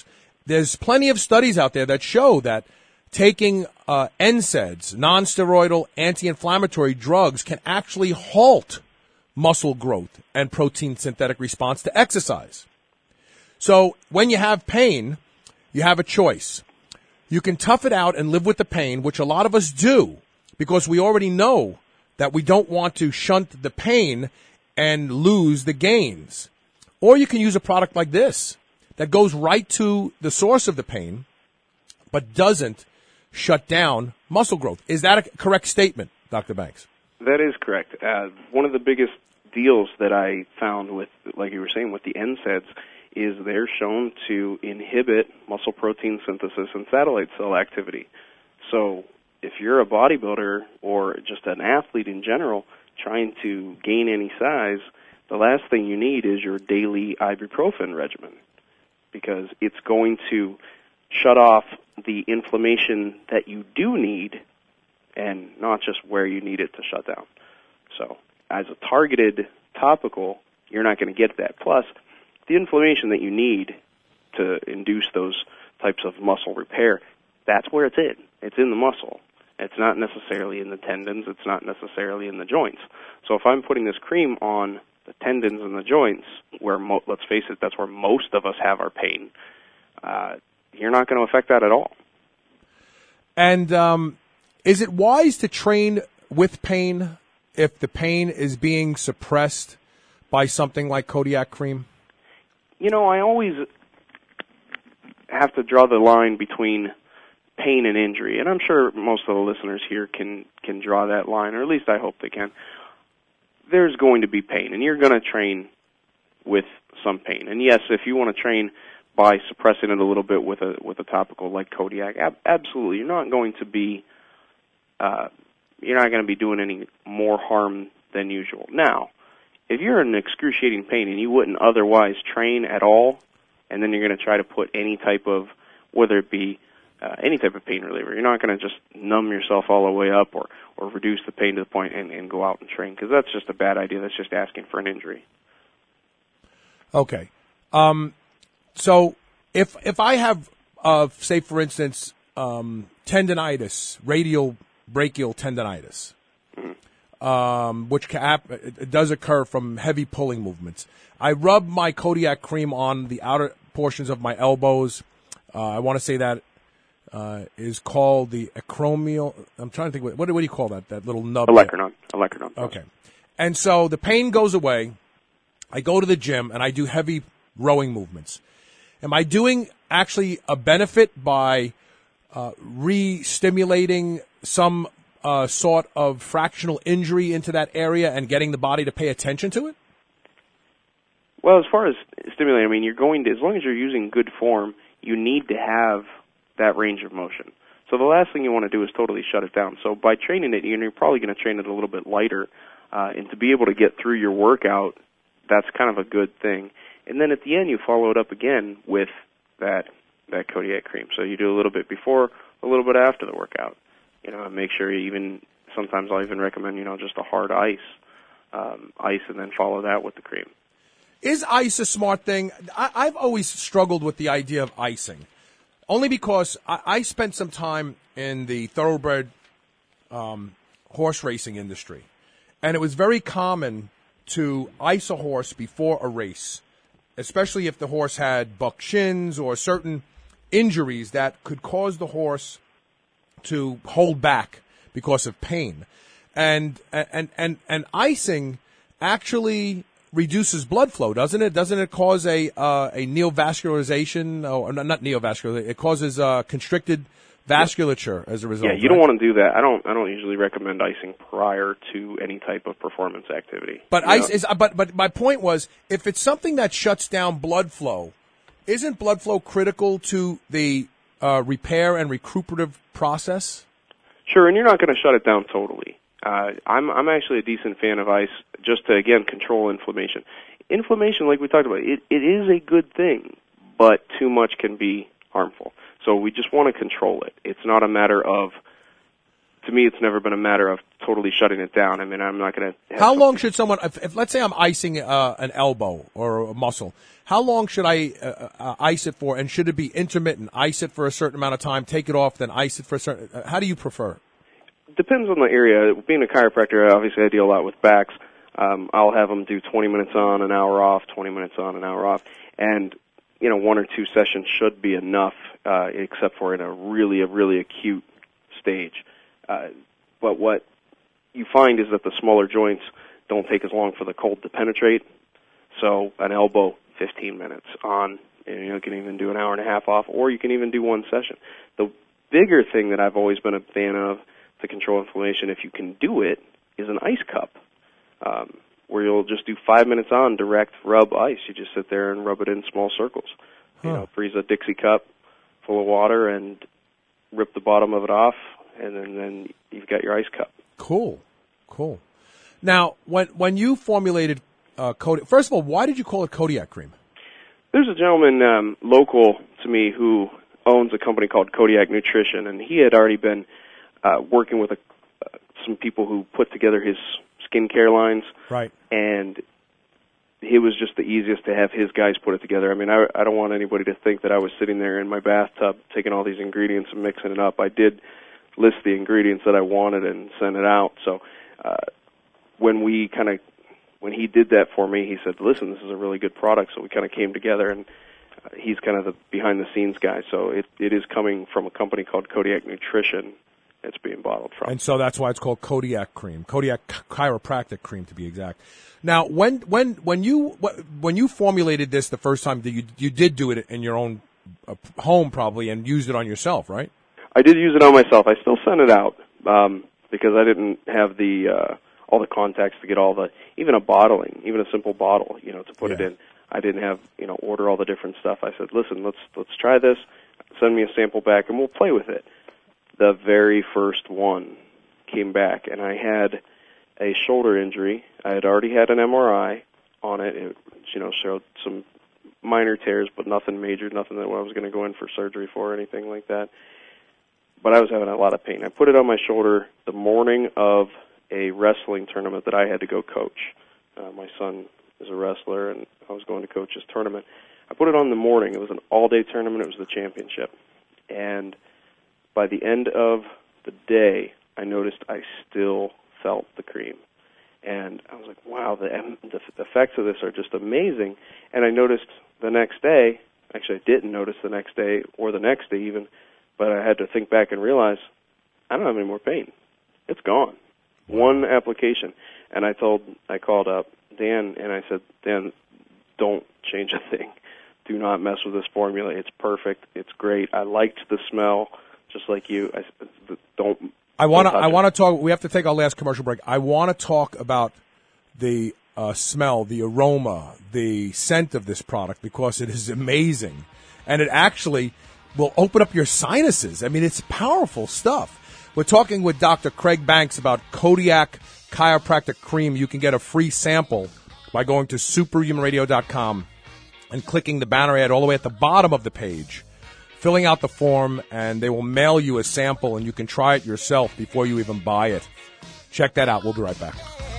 there's plenty of studies out there that show that taking uh, N SAIDs, non-steroidal anti-inflammatory drugs, can actually halt muscle growth and protein synthetic response to exercise. So when you have pain, you have a choice. You can tough it out and live with the pain, which a lot of us do, because we already know that we don't want to shunt the pain and lose the gains. Or you can use a product like this that goes right to the source of the pain, but doesn't shut down muscle growth. Is that a correct statement, Doctor Banks? That is correct. Uh, one of the biggest deals that I found with, like you were saying, with the N SAIDs is they're shown to inhibit muscle protein synthesis and satellite cell activity. So if you're a bodybuilder or just an athlete in general trying to gain any size, the last thing you need is your daily ibuprofen regimen, because it's going to shut off the inflammation that you do need and not just where you need it to shut down. So as a targeted topical, you're not going to get that. Plus, the inflammation that you need to induce those types of muscle repair, that's where it's in. It's in the muscle. It's not necessarily in the tendons. It's not necessarily in the joints. So if I'm putting this cream on the tendons and the joints, where, mo- let's face it, that's where most of us have our pain, uh, you're not going to affect that at all. And um, is it wise to train with pain if the pain is being suppressed by something like Kodiak Cream? You know, I always have to draw the line between pain and injury, and I'm sure most of the listeners here can, can draw that line, or at least I hope they can. There's going to be pain, and you're going to train with some pain. And yes, if you want to train by suppressing it a little bit with a with a topical like Kodiak, ab- absolutely, you're not going to be uh, you're not going to be doing any more harm than usual. Now, if you're in excruciating pain and you wouldn't otherwise train at all, and then you're going to try to put any type of, whether it be uh, any type of pain reliever, you're not going to just numb yourself all the way up or, or reduce the pain to the point and, and go out and train, because that's just a bad idea. That's just asking for an injury. Okay. Um, so if if I have, uh, say, for instance, um, tendonitis, radial brachial tendonitis, Um, which ca- it does occur from heavy pulling movements. I rub my Kodiak Cream on the outer portions of my elbows. Uh, I want to say that uh, is called the acromial. I'm trying to think. What, what do you call that? That little nub. Olecranon. Olecranon. Okay. And so the pain goes away. I go to the gym and I do heavy rowing movements. Am I doing actually a benefit by uh, re-stimulating some Uh, sort of fractional injury into that area and getting the body to pay attention to it? Well, as far as stimulating, I mean, you're going to, as long as you're using good form, you need to have that range of motion. So the last thing you want to do is totally shut it down. So by training it, you're probably going to train it a little bit lighter, uh, and to be able to get through your workout, that's kind of a good thing. And then at the end, you follow it up again with that that Kodiak Cream. So you do a little bit before, a little bit after the workout. You know, make sure you even, sometimes I'll even recommend, you know, just a hard ice, um, ice and then follow that with the cream. Is ice a smart thing? I, I've always struggled with the idea of icing, only because I, I spent some time in the thoroughbred um, horse racing industry, and it was very common to ice a horse before a race, especially if the horse had buck shins or certain injuries that could cause the horse to hold back because of pain. And and and and icing actually reduces blood flow, doesn't it? Doesn't it cause a uh, a neovascularization? Or not neovascular. It causes uh, constricted vasculature as a result. Yeah, you right? don't want to do that. I don't. I don't usually recommend icing prior to any type of performance activity. But you ice know? is. But but my point was, if it's something that shuts down blood flow, isn't blood flow critical to the uh, repair and recuperative process? Sure, and you're not going to shut it down totally. Uh, I'm I'm actually a decent fan of ice just to, again, control inflammation. Inflammation, like we talked about, it, it is a good thing, but too much can be harmful. So we just want to control it. It's not a matter of to me, it's never been a matter of totally shutting it down. I mean, I'm not going to. How long should someone, if, if let's say I'm icing uh, an elbow or a muscle, how long should I uh, uh, ice it for? And should it be intermittent? Ice it for a certain amount of time, take it off, then ice it for a certain. Uh, how do you prefer? Depends on the area. Being a chiropractor, obviously, I deal a lot with backs. Um, I'll have them do twenty minutes on, an hour off, twenty minutes on, an hour off, and you know, one or two sessions should be enough, uh, except for in a really, a really acute stage. Uh, but what you find is that the smaller joints don't take as long for the cold to penetrate. So an elbow, fifteen minutes on, and you know, you can even do an hour and a half off, or you can even do one session. The bigger thing that I've always been a fan of to control inflammation, if you can do it, is an ice cup, um, where you'll just do five minutes on direct rub ice. You just sit there and rub it in small circles. Huh. You know, freeze a Dixie cup full of water and rip the bottom of it off, and then, then you've got your ice cup. Cool, cool. Now, when when you formulated uh, Kodiak, first of all, why did you call it Kodiak Cream? There's a gentleman um, local to me who owns a company called Kodiak Nutrition, and he had already been uh, working with a, uh, some people who put together his skincare lines. Right. And it was just the easiest to have his guys put it together. I mean, I, I don't want anybody to think that I was sitting there in my bathtub taking all these ingredients and mixing it up. I did list the ingredients that I wanted and send it out. So uh, when we kind of, when he did that for me, he said, listen, this is a really good product. So we kind of came together, and uh, he's kind of the behind-the-scenes guy. So it, it is coming from a company called Kodiak Nutrition. It's being bottled from. And so that's why it's called Kodiak Cream, Kodiak Chiropractic Cream to be exact. Now, when when when you when you formulated this the first time, you you did do it in your own home probably and used it on yourself, right? I did use it on myself. I still sent it out um, because I didn't have the uh, all the contacts to get all the even a bottling, even a simple bottle, you know, to put yeah. it in. I didn't have you know order all the different stuff. I said, listen, let's let's try this. Send me a sample back, and we'll play with it. The very first one came back, and I had a shoulder injury. I had already had an M R I on it. It, you know, showed some minor tears, but nothing major, nothing that I was going to go in for surgery for or anything like that. But I was having a lot of pain. I put it on my shoulder the morning of a wrestling tournament that I had to go coach. Uh, my son is a wrestler, and I was going to coach his tournament. I put it on the morning. It was an all-day tournament. It was the championship. And by the end of the day, I noticed I still felt the cream. And I was like, wow, the, the effects of this are just amazing. And I noticed the next day, actually I didn't notice the next day or the next day even, but I had to think back and realize I don't have any more pain. It's gone. One application. And I told, I called up Dan and I said, Dan, don't change a thing. Do not mess with this formula. It's perfect. It's great. I liked the smell. Just like you, I don't. I want to. I want to talk. We have to take our last commercial break. I want to talk about the uh, smell, the aroma, the scent of this product because it is amazing, and it actually will open up your sinuses. I mean, it's powerful stuff. We're talking with Doctor Craig Banks about Kodiak Chiropractic Cream. You can get a free sample by going to superhuman radio dot com and clicking the banner ad all the way at the bottom of the page, filling out the form, and they will mail you a sample, and you can try it yourself before you even buy it. Check that out. We'll be right back.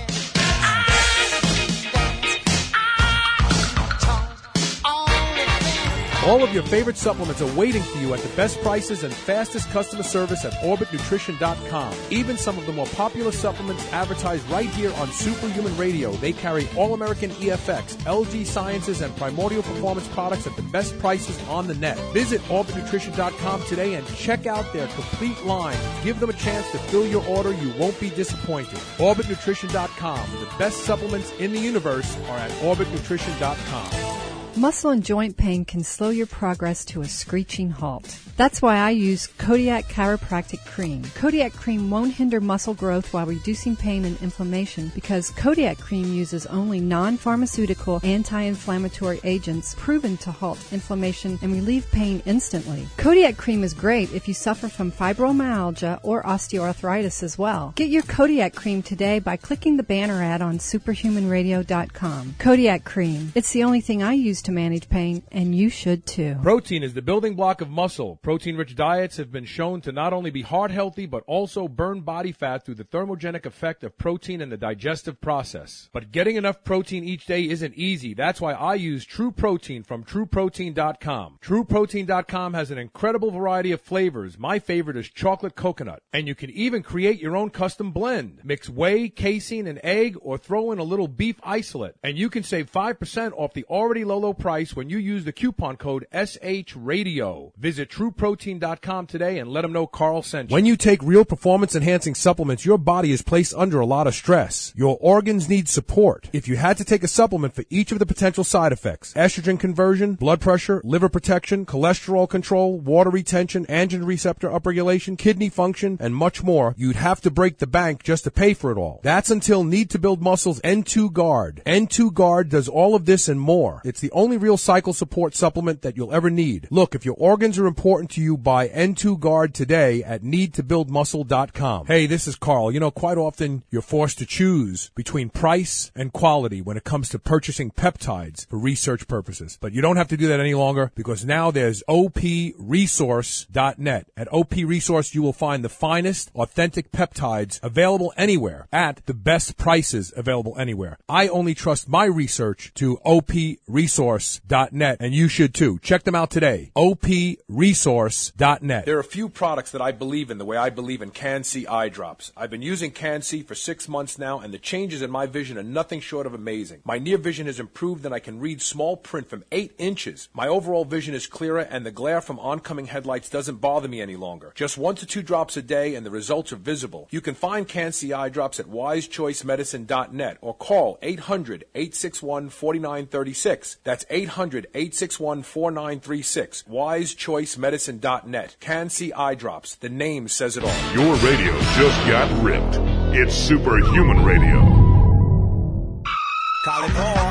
All of your favorite supplements are waiting for you at the best prices and fastest customer service at orbit nutrition dot com. Even some of the more popular supplements advertised right here on Superhuman Radio. They carry All-American E F X, L G Sciences, and Primordial Performance products at the best prices on the net. Visit orbit nutrition dot com today and check out their complete line. Give them a chance to fill your order. You won't be disappointed. orbit nutrition dot com. The best supplements in the universe are at orbit nutrition dot com. Muscle and joint pain can slow your progress to a screeching halt. That's why I use Kodiak Chiropractic Cream. Kodiak Cream won't hinder muscle growth while reducing pain and inflammation because Kodiak Cream uses only non-pharmaceutical anti-inflammatory agents proven to halt inflammation and relieve pain instantly. Kodiak Cream is great if you suffer from fibromyalgia or osteoarthritis as well. Get your Kodiak Cream today by clicking the banner ad on superhuman radio dot com. Kodiak Cream. It's the only thing I use to to manage pain, and you should too. Protein is the building block of muscle. Protein-rich diets have been shown to not only be heart healthy, but also burn body fat through the thermogenic effect of protein in the digestive process. But getting enough protein each day isn't easy. That's why I use True Protein from True Protein dot com. True Protein dot com has an incredible variety of flavors. My favorite is chocolate coconut. And you can even create your own custom blend. Mix whey, casein, and egg, or throw in a little beef isolate. And you can save five percent off the already low, low price when you use the coupon code S H Radio. Visit True Protein dot com today and let them know Carl sent you. When you take real performance-enhancing supplements, your body is placed under a lot of stress. Your organs need support. If you had to take a supplement for each of the potential side effects, estrogen conversion, blood pressure, liver protection, cholesterol control, water retention, androgen receptor upregulation, kidney function, and much more, you'd have to break the bank just to pay for it all. That's until Need to Build Muscle's N two Guard. N two Guard does all of this and more. It's the only real cycle support supplement that you'll ever need. Look, if your organs are important to you, buy N two Guard today at need to build muscle dot com. Hey, this is Carl. You know, quite often you're forced to choose between price and quality when it comes to purchasing peptides for research purposes. But you don't have to do that any longer because now there's O P resource dot net. At O P Resource, you will find the finest, authentic peptides available anywhere at the best prices available anywhere. I only trust my research to O P resource dot net, and you should too. Check them out today. O P resource dot net. There are a few products that I believe in the way I believe in Can-C eye drops. I've been using Can-C for six months now, and the changes in my vision are nothing short of amazing. My near vision has improved, and I can read small print from eight inches. My overall vision is clearer, and the glare from oncoming headlights doesn't bother me any longer. Just one to two drops a day, and the results are visible. You can find Can-C eye drops at wise choice medicine dot net or call eight hundred, eight six one, four nine three six. That's eight hundred, eight six one, four nine three six. wise choice medicine dot net. Can-C eye drops. The name says it all. Your radio just got ripped. It's Superhuman Radio. Call it more.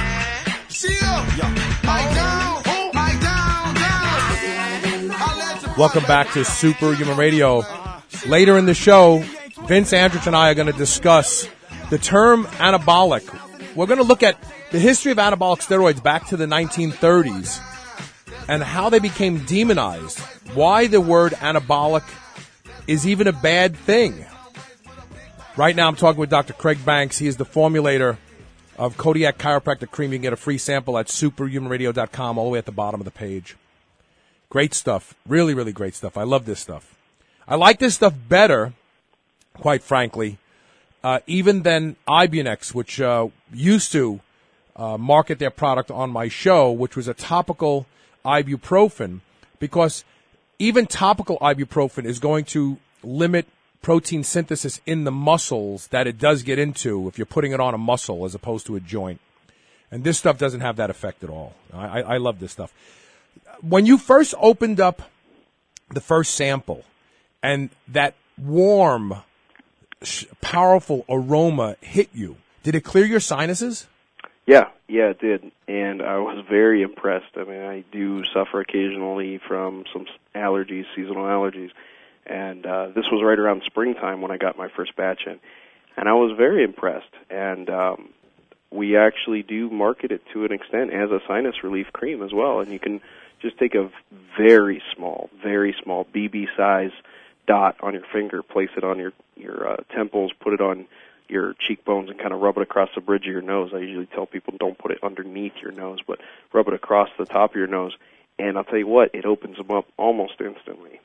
Welcome back to Superhuman Radio. Later in the show, Vince Andrich and I are going to discuss the term anabolic. We're going to look at the history of anabolic steroids back to the nineteen thirties and how they became demonized, why the word anabolic is even a bad thing. Right now I'm talking with Doctor Craig Banks. He is the formulator of Kodiak Chiropractic Cream. You can get a free sample at superhuman radio dot com all the way at the bottom of the page. Great stuff. Really, really great stuff. I love this stuff. I like this stuff better, quite frankly, uh, even than Ibunex, which uh, used to uh, market their product on my show, which was a topical ibuprofen, because even topical ibuprofen is going to limit protein synthesis in the muscles that it does get into if you're putting it on a muscle as opposed to a joint. And this stuff doesn't have that effect at all. I, I love this stuff. When you first opened up the first sample and that warm, powerful aroma hit you, did it clear your sinuses? Yeah, yeah, it did, and I was very impressed. I mean, I do suffer occasionally from some allergies, seasonal allergies, and uh, this was right around springtime when I got my first batch in, and I was very impressed. And um, we actually do market it to an extent as a sinus relief cream as well, and you can just take a very small, very small B B size dot on your finger, place it on your your uh, temples, put it on your cheekbones, and kind of rub it across the bridge of your nose. I usually tell people don't put it underneath your nose, but rub it across the top of your nose. And I'll tell you what, it opens them up almost instantly.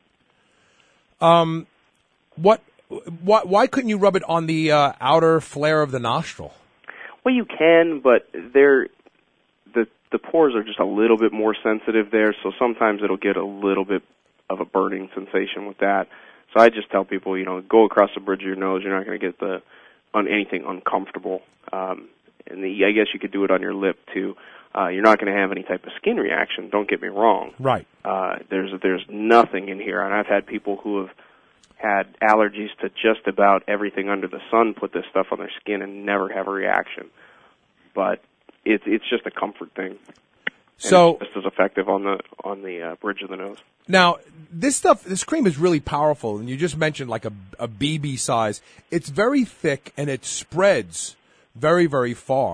Um, what, why, why couldn't you rub it on the uh, outer flare of the nostril? Well, you can, but they're, the the pores are just a little bit more sensitive there, so sometimes it'll get a little bit of a burning sensation with that. So I just tell people, you know, go across the bridge of your nose. You're not going to get the on anything uncomfortable. Um, and the, I guess you could do it on your lip too. Uh, you're not going to have any type of skin reaction. Don't get me wrong. Right. Uh, there's there's nothing in here, and I've had people who have had allergies to just about everything under the sun put this stuff on their skin and never have a reaction. But it's it's just a comfort thing. And so it's just as effective on the on the uh, bridge of the nose. Now, this stuff, this cream is really powerful, and you just mentioned like a, a B B size. It's very thick, and it spreads very, very far.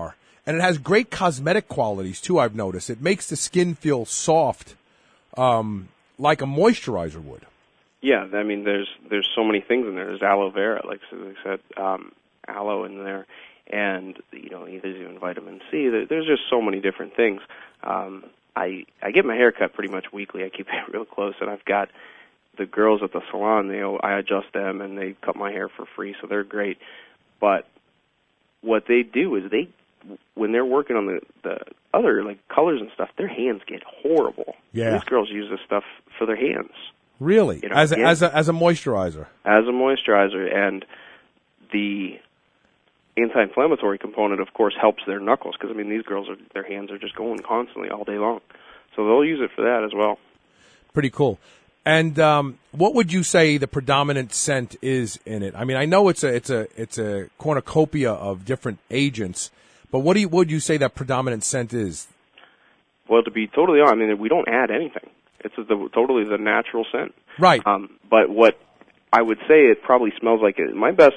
And it has great cosmetic qualities, too, I've noticed. It makes the skin feel soft, um, like a moisturizer would. Yeah, I mean, there's there's so many things in there. There's aloe vera, like I said, um, aloe in there, and you know, there's even vitamin C. There, there's just so many different things. Um, I I get my hair cut pretty much weekly. I keep it real close, and I've got the girls at the salon. They I adjust them, and they cut my hair for free, so they're great. But what they do is they, when they're working on the the other like colors and stuff, their hands get horrible. Yeah, these girls use this stuff for their hands. Really? You know, as a, yeah. as a as a moisturizer. As a moisturizer, and the anti-inflammatory component, of course, helps their knuckles because I mean these girls are their hands are just going constantly all day long, so they'll use it for that as well. Pretty cool. And um, what would you say the predominant scent is in it? I mean, I know it's a it's a it's a cornucopia of different agents, but what do you would you say that predominant scent is? Well, to be totally honest, I mean we don't add anything. It's the, totally the natural scent. Right. Um, but what I would say it probably smells like it. My best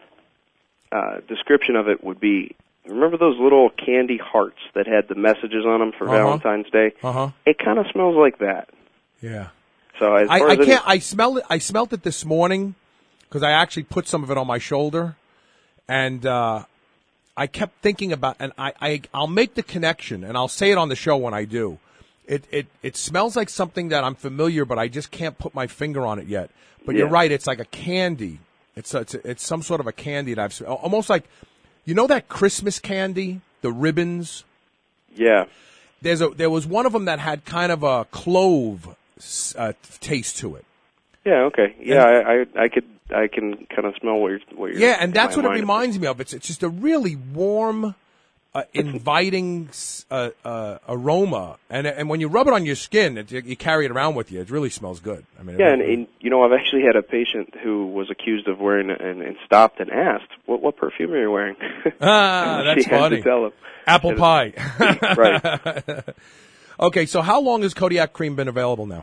uh, description of it would be, remember those little candy hearts that had the messages on them for uh-huh. Valentine's Day? Uh-huh. It kind of smells like that. Yeah. So as I, far I as can't. any, I smelled it. I smelled it this morning because I actually put some of it on my shoulder, and uh, I kept thinking about. And I, I, I'll make the connection, and I'll say it on the show when I do. It, it it smells like something that I'm familiar, but I just can't put my finger on it yet. But yeah. you're right; it's like a candy. It's a, it's, a, it's some sort of a candy that I've sm- almost like, you know, that Christmas candy, the ribbons. Yeah. There's a there was one of them that had kind of a clove uh, taste to it. Yeah. Okay. Yeah. I, I I could I can kind of smell what you're what you're. Yeah, and that's what it mind. reminds me of. It's it's just a really warm. Uh, inviting uh, uh, aroma, and and when you rub it on your skin, it, you carry it around with you. It really smells good. I mean, yeah, really, and, and you know, I've actually had a patient who was accused of wearing it and, and stopped and asked, "What what perfume are you wearing?" Ah, that's she funny. Had to tell him. Apple pie. Right. Okay, so how long has Kodiak Cream been available now?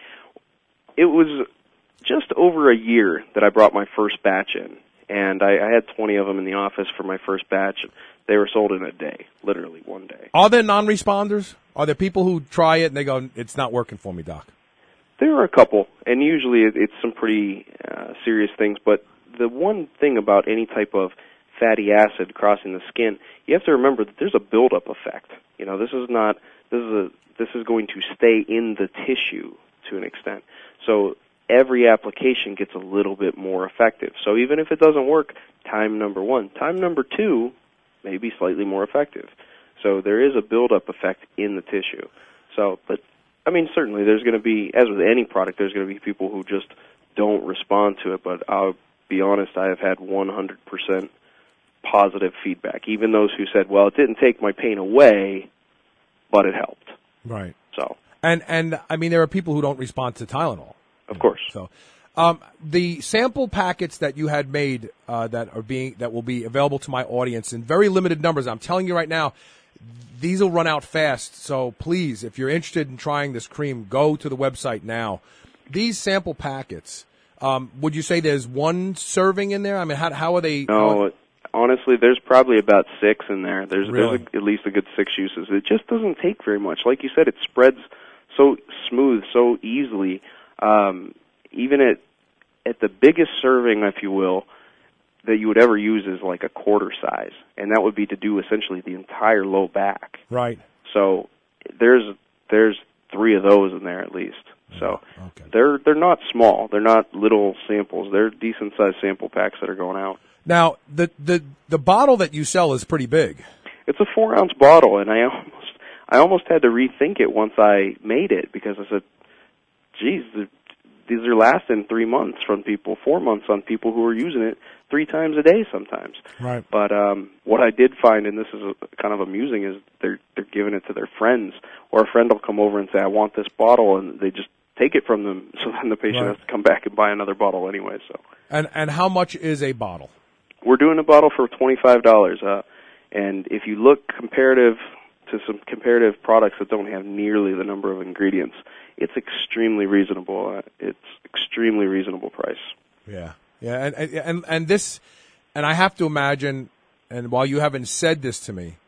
It was just over a year that I brought my first batch in, and I, I had twenty of them in the office for my first batch. They were sold in a day, literally one day. Are there non-responders? Are there people who try it and they go, it's not working for me, Doc? There are a couple, and usually it's some pretty uh, serious things. But the one thing about any type of fatty acid crossing the skin, you have to remember that there's a buildup effect. You know, this is not this is a this is going to stay in the tissue to an extent. So every application gets a little bit more effective. So even if it doesn't work, time number one, time number two. May be slightly more effective. So there is a buildup effect in the tissue. So, but, I mean, certainly there's going to be, as with any product, there's going to be people who just don't respond to it, but I'll be honest, I have had one hundred percent positive feedback. Even those who said, well, it didn't take my pain away, but it helped. Right. So. And, and I mean, there are people who don't respond to Tylenol. Of course. So. Um, the sample packets that you had made uh, that are being that will be available to my audience in very limited numbers. I'm telling you right now, these will run out fast. So please, if you're interested in trying this cream, go to the website now. These sample packets, um, would you say there's one serving in there? I mean, how how are they? No, how, honestly, there's probably about six in there. There's, really? there's a, at least a good six uses. It just doesn't take very much. Like you said, it spreads so smooth, so easily. Um, even at at the biggest serving, if you will, that you would ever use is like a quarter size, and that would be to do essentially the entire low back. Right. So there's there's three of those in there at least. So okay. they're they're not small. They're not little samples. They're decent sized sample packs that are going out. Now the the the bottle that you sell is pretty big. It's a four ounce bottle, and I almost I almost had to rethink it once I made it because I said, "Geez, the, these are lasting three months from people, four months on people who are using it three times a day sometimes." Right. But um, what I did find, and this is a, kind of amusing, is they're they're giving it to their friends, or a friend will come over and say, "I want this bottle," and they just take it from them. So then the patient right. has to come back and buy another bottle anyway. So. And and how much is a bottle? We're doing a bottle for twenty-five dollars, uh, and if you look comparative to some comparative products that don't have nearly the number of ingredients, it's extremely reasonable. Uh, it's extremely reasonable price. Yeah, yeah, and and and this, and I have to imagine, and while you haven't said this to me,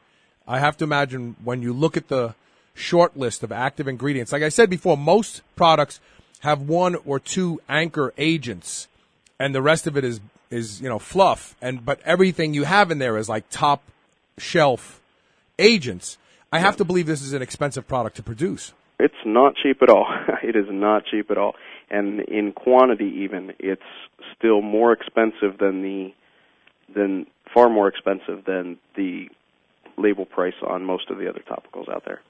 I have to imagine when you look at the short list of active ingredients, like I said before, most products have one or two anchor agents, and the rest of it is, is you know, fluff. And but everything you have in there is like top shelf agents. I have to believe this is an expensive product to produce. It's not cheap at all. It is not cheap at all. And in quantity even, it's still more expensive than the, than, far more expensive than the label price on most of the other topicals out there.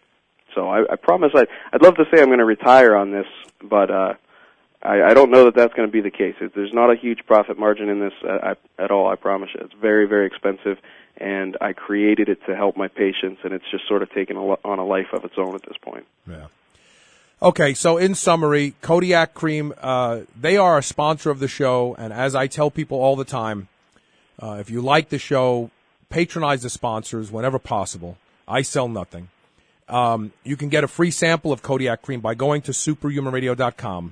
So I, I promise I, I'd love to say I'm going to retire on this, but uh, I, I don't know that that's going to be the case. It, there's not a huge profit margin in this uh, I, at all, I promise you. It's very, very expensive, and I created it to help my patients, and it's just sort of taken a, on a life of its own at this point. Yeah. Okay, so in summary, Kodiak Cream, uh, they are a sponsor of the show, and as I tell people all the time, uh, if you like the show, patronize the sponsors whenever possible. I sell nothing. Um, you can get a free sample of Kodiak Cream by going to superhuman radio dot com,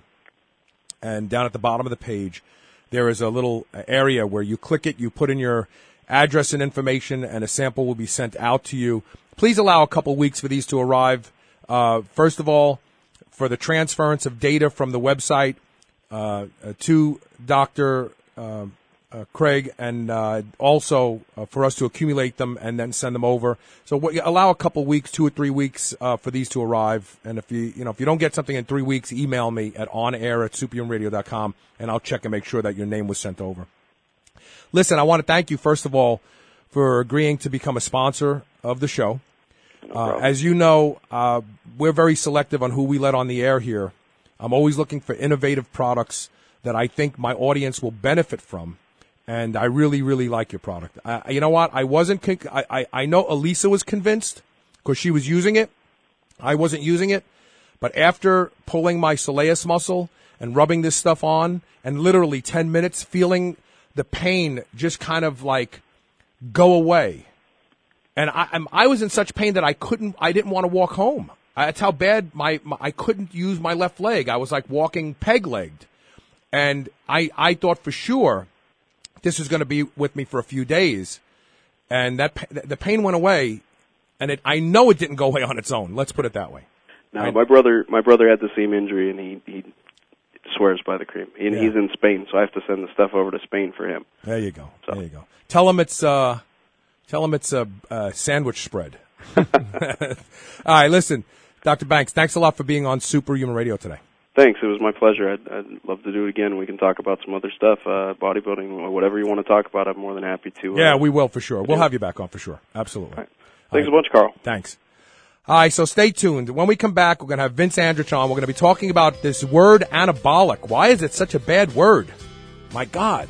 and down at the bottom of the page, there is a little area where you click it, you put in your address and information, and a sample will be sent out to you. Please allow a couple weeks for these to arrive. Uh, first of all, for the transference of data from the website uh, to Doctor Uh, Uh, Craig, and uh, also uh, for us to accumulate them and then send them over. So what, allow a couple weeks, two or three weeks, uh, for these to arrive. And if you, you know, if you don't get something in three weeks, email me at onair at superhuman radio dot com, and I'll check and make sure that your name was sent over. Listen, I want to thank you first of all for agreeing to become a sponsor of the show. Uh, as you know, uh, we're very selective on who we let on the air here. I'm always looking for innovative products that I think my audience will benefit from. And I really, really like your product. Uh, you know what? I wasn't. Con- I, I I know Elisa was convinced because she was using it. I wasn't using it, but after pulling my soleus muscle and rubbing this stuff on, and literally ten minutes, feeling the pain just kind of like go away, and I I'm, I was in such pain that I couldn't. I didn't want to walk home. I, that's how bad my, my I couldn't use my left leg. I was like walking peg-legged, and I I thought for sure this is going to be with me for a few days, and that the pain went away, and it, I know it didn't go away on its own. Let's put it that way. No, I, my brother, my brother had the same injury, and he, he swears by the cream. And yeah. He's in Spain, so I have to send the stuff over to Spain for him. There you go. So. There you go. Tell him it's uh, tell him it's a, a sandwich spread. All right, listen, Doctor Banks, thanks a lot for being on Superhuman Radio today. Thanks. It was my pleasure. I'd, I'd love to do it again. We can talk about some other stuff, uh, bodybuilding, whatever you want to talk about. I'm more than happy to. Uh, yeah, we will for sure. We'll have you back on for sure. Absolutely. Right. Thanks right. a bunch, Carl. Thanks. All right, so stay tuned. When we come back, we're going to have Vince Andrich on. We're going to be talking about this word anabolic. Why is it such a bad word? My God.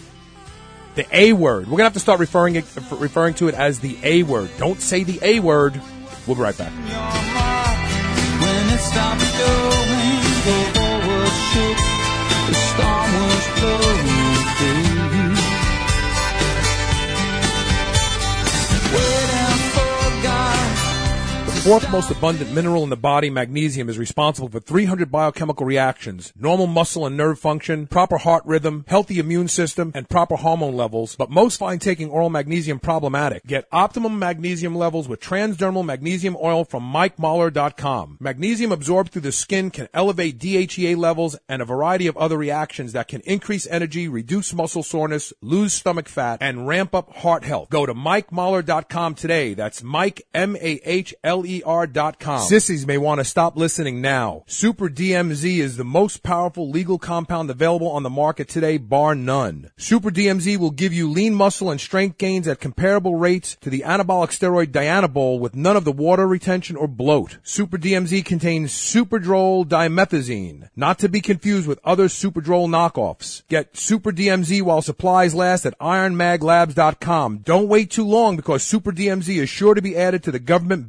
The A word. We're going to have to start referring it, referring to it as the A word. Don't say the A word. We'll be right back. The whole world shook, the storm was blowing through. Waiting for God. The fourth most abundant mineral in the body, magnesium, is responsible for three hundred biochemical reactions, normal muscle and nerve function, proper heart rhythm, healthy immune system, and proper hormone levels. But most find taking oral magnesium problematic. Get optimum magnesium levels with transdermal magnesium oil from Mike Mahler dot com. Magnesium absorbed through the skin can elevate D H E A levels and a variety of other reactions that can increase energy, reduce muscle soreness, lose stomach fat, and ramp up heart health. Go to Mike Mahler dot com today. That's Mike, M A H L E R dot com. Sissies may want to stop listening now. Super D M Z is the most powerful legal compound available on the market today, bar none. Super D M Z will give you lean muscle and strength gains at comparable rates to the anabolic steroid Dianabol with none of the water retention or bloat. Super D M Z contains Superdrol dimethazine, not to be confused with other Superdrol knockoffs. Get Super D M Z while supplies last at iron mag labs dot com. Don't wait too long because Super D M Z is sure to be added to the government ban list.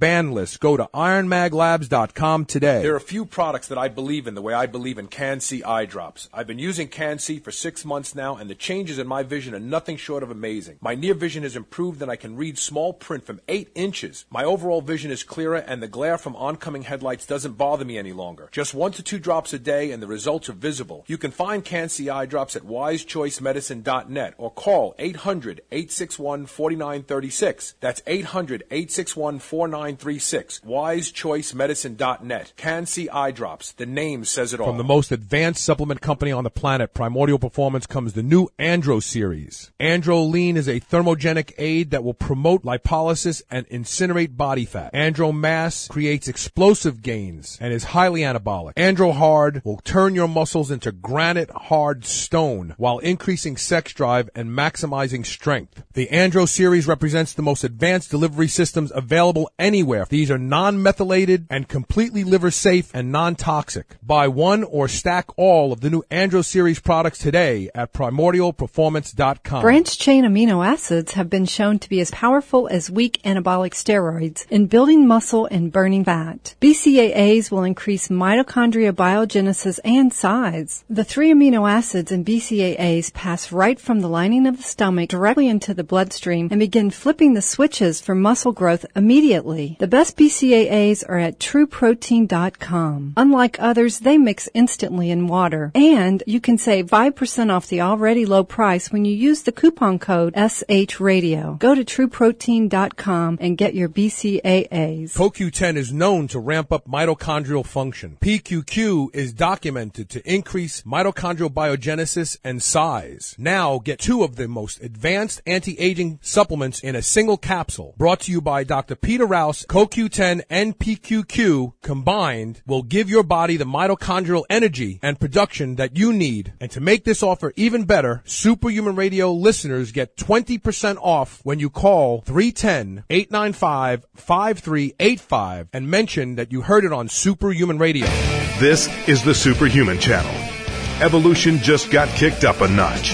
this. Go to iron mag labs dot com today. There are a few products that I believe in the way I believe in Can-C eye drops. I've been using Can-C for six months now, and the changes in my vision are nothing short of amazing. My near vision has improved, and I can read small print from eight inches. My overall vision is clearer, and the glare from oncoming headlights doesn't bother me any longer. Just one to two drops a day, and the results are visible. You can find Can-C eye drops at wise choice medicine dot net or call eight hundred, eight six one, four nine three six. That's eight hundred, eight six one, four nine three six. wise choice medicine dot net. Can-C eye drops. The name says it all. From the most advanced supplement company on the planet, Primordial Performance, comes the new Andro series. Andro Lean is a thermogenic aid that will promote lipolysis and incinerate body fat. Andro Mass creates explosive gains and is highly anabolic. Andro Hard will turn your muscles into granite hard stone while increasing sex drive and maximizing strength. The Andro series represents the most advanced delivery systems available anywhere. These are non-methylated and completely liver safe and non-toxic. Buy one or stack all of the new Andro series products today at primordial performance dot com. Branched-chain amino acids have been shown to be as powerful as weak anabolic steroids in building muscle and burning fat. B C A As will increase mitochondria biogenesis and size. The three amino acids in B C A As pass right from the lining of the stomach directly into the bloodstream and begin flipping the switches for muscle growth immediately. The best B C A As are at true protein dot com. Unlike others, they mix instantly in water. And you can save five percent off the already low price when you use the coupon code S H Radio. Go to true protein dot com and get your B C A As. C O Q ten is known to ramp up mitochondrial function. P Q Q is documented to increase mitochondrial biogenesis and size. Now get two of the most advanced anti-aging supplements in a single capsule. Brought to you by Doctor Peter Rouse. C O Q ten and P Q Q combined will give your body the mitochondrial energy and production that you need. And to make this offer even better, Superhuman Radio listeners get twenty percent off when you call three one zero, eight nine five, five three eight five and mention that you heard it on Superhuman Radio. This is the Superhuman Channel. Evolution just got kicked up a notch.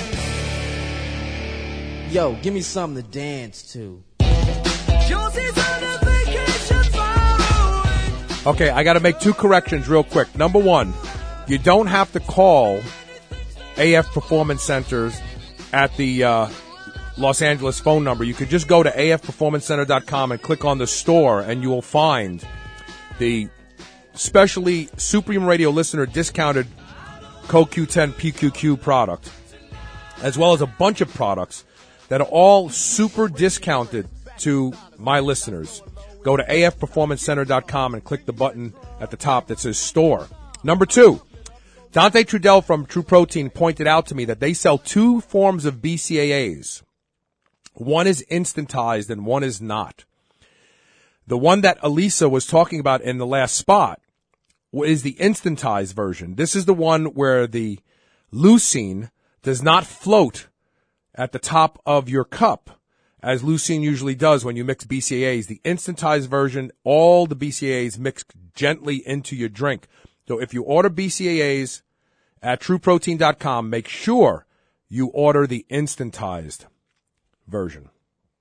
Yo, give me something to dance to. Okay, I got to make two corrections real quick. Number one, you don't have to call A F Performance Centers at the uh, Los Angeles phone number. You could just go to A F performance center dot com and click on the store, and you will find the specially Superhuman Radio listener discounted C O Q ten P Q Q product, as well as a bunch of products that are all super discounted to my listeners. Go to A F performance center dot com and click the button at the top that says store. Number two, Dante Trudell from True Protein pointed out to me that they sell two forms of B C A As. One is instantized and one is not. The one that Elisa was talking about in the last spot is the instantized version. This is the one where the leucine does not float at the top of your cup, as leucine usually does when you mix B C A As. The instantized version, all the B C A As mix gently into your drink. So if you order B C A As at true protein dot com, make sure you order the instantized version.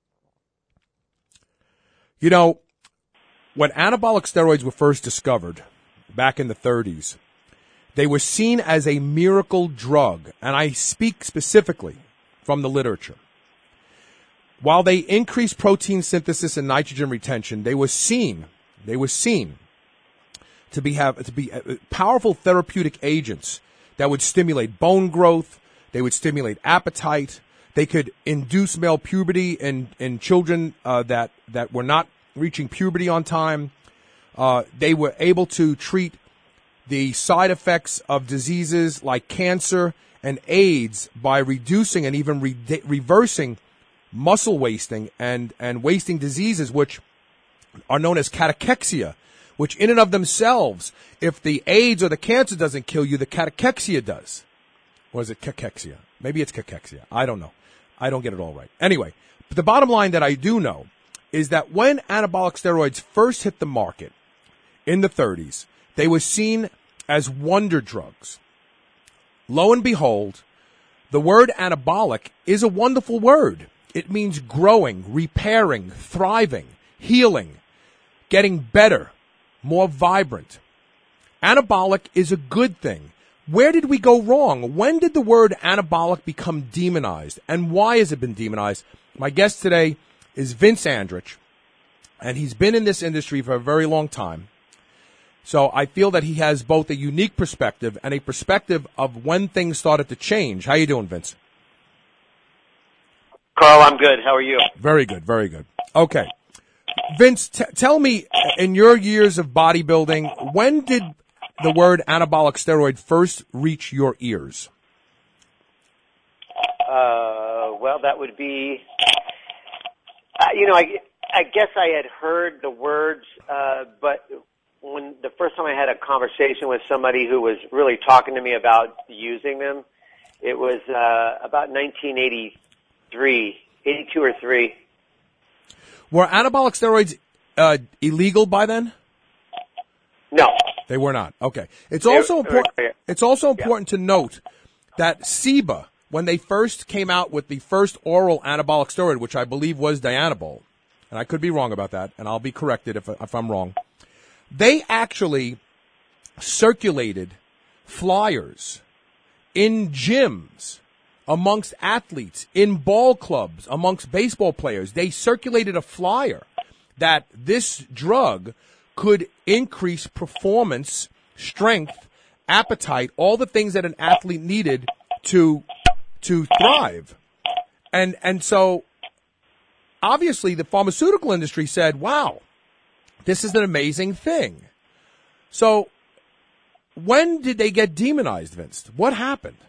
You know, when anabolic steroids were first discovered back in the thirties, they were seen as a miracle drug, and I speak specifically from the literature. While they increased protein synthesis and nitrogen retention, they were seen, they were seen to be have to be powerful therapeutic agents that would stimulate bone growth, they would stimulate appetite, they could induce male puberty in in children uh, that that were not reaching puberty on time. Uh, they were able to treat the side effects of diseases like cancer and AIDS by reducing and even re- reversing muscle wasting and, and wasting diseases, which are known as catachexia, which in and of themselves, if the AIDS or the cancer doesn't kill you, the catachexia does. Or is it cachexia? Maybe it's cachexia. I don't know. I don't get it all right. Anyway, but the bottom line that I do know is that when anabolic steroids first hit the market in the thirties, they were seen as wonder drugs. Lo and behold, the word anabolic is a wonderful word. It means growing, repairing, thriving, healing. getting better, more vibrant. Anabolic is a good thing. Where did we go wrong? When did the word anabolic become demonized? And why has it been demonized? My guest today is Vince Andrich, and he's been in this industry for a very long time. So I feel that he has both a unique perspective and a perspective of when things started to change. How you doing, Vince? Carl, I'm good. How are you? Very good, very good. Okay. Vince, t- tell me, in your years of bodybuilding, when did the word anabolic steroid first reach your ears? Uh, well, that would be, uh, you know, I, I guess I had heard the words, uh, but when the first time I had a conversation with somebody who was really talking to me about using them, it was uh, about nineteen eighty-three, eighty-two or three. Were anabolic steroids uh, illegal by then? No. They were not. Okay. It's also important. It's also important yeah. to note that SIBA, when they first came out with the first oral anabolic steroid, which I believe was Dianabol, and I could be wrong about that, and I'll be corrected if if I'm wrong, they actually circulated flyers in gyms, amongst athletes, in ball clubs, amongst baseball players. They circulated a flyer that this drug could increase performance, strength, appetite, all the things that an athlete needed to to thrive. And and so obviously the pharmaceutical industry said, wow, this is an amazing thing. So when did they get demonized, Vince? What happened?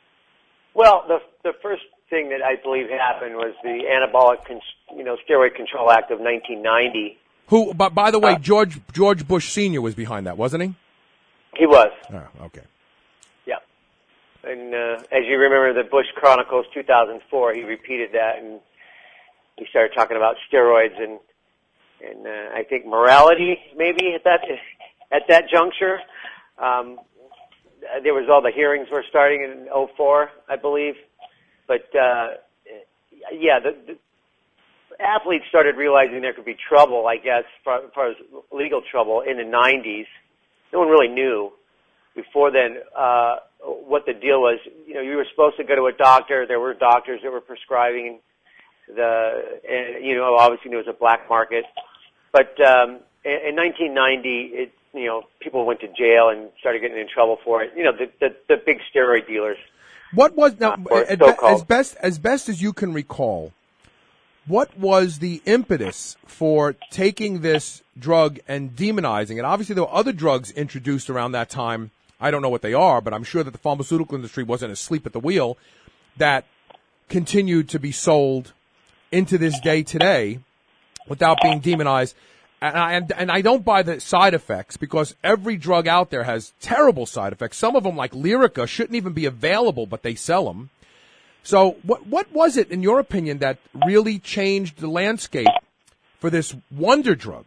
Well, the the first thing that I believe happened was the Anabolic, Con- you know, Steroid Control Act of nineteen ninety. Who, but by the way, Uh, George George Bush Senior was behind that, wasn't he? He was. Oh, okay. Yeah. And uh, as you remember, the Bush Chronicles two thousand four, he repeated that, and he started talking about steroids and and uh, I think morality, maybe at that at that juncture. Um, there was all the hearings were starting in oh four, I believe. But uh, yeah, the, the athletes started realizing there could be trouble, I guess, as far as legal trouble in the nineties. No one really knew before then uh, what the deal was. You know, you were supposed to go to a doctor. There were doctors that were prescribing the, and, you know, obviously there was a black market. But um, in, in nineteen ninety, it, you know, people went to jail and started getting in trouble for it. You know, the the, the big steroid dealers. What was now uh, as, as best as best as you can recall? What was the impetus for taking this drug and demonizing it? Obviously, there were other drugs introduced around that time. I don't know what they are, but I'm sure that the pharmaceutical industry wasn't asleep at the wheel that continued to be sold into this day today without being demonized. And I, and, and I don't buy the side effects because every drug out there has terrible side effects. Some of them, like Lyrica, shouldn't even be available, but they sell them. So what what was it, in your opinion, that really changed the landscape for this wonder drug?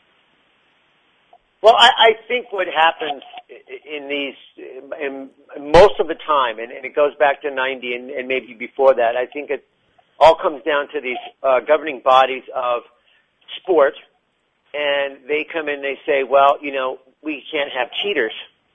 Well, I, I think what happens in these, in most of the time, and, and it goes back to ninety and, and maybe before that, I think it all comes down to these uh, governing bodies of sport, and they come in, they say, well, you know, we can't have cheaters.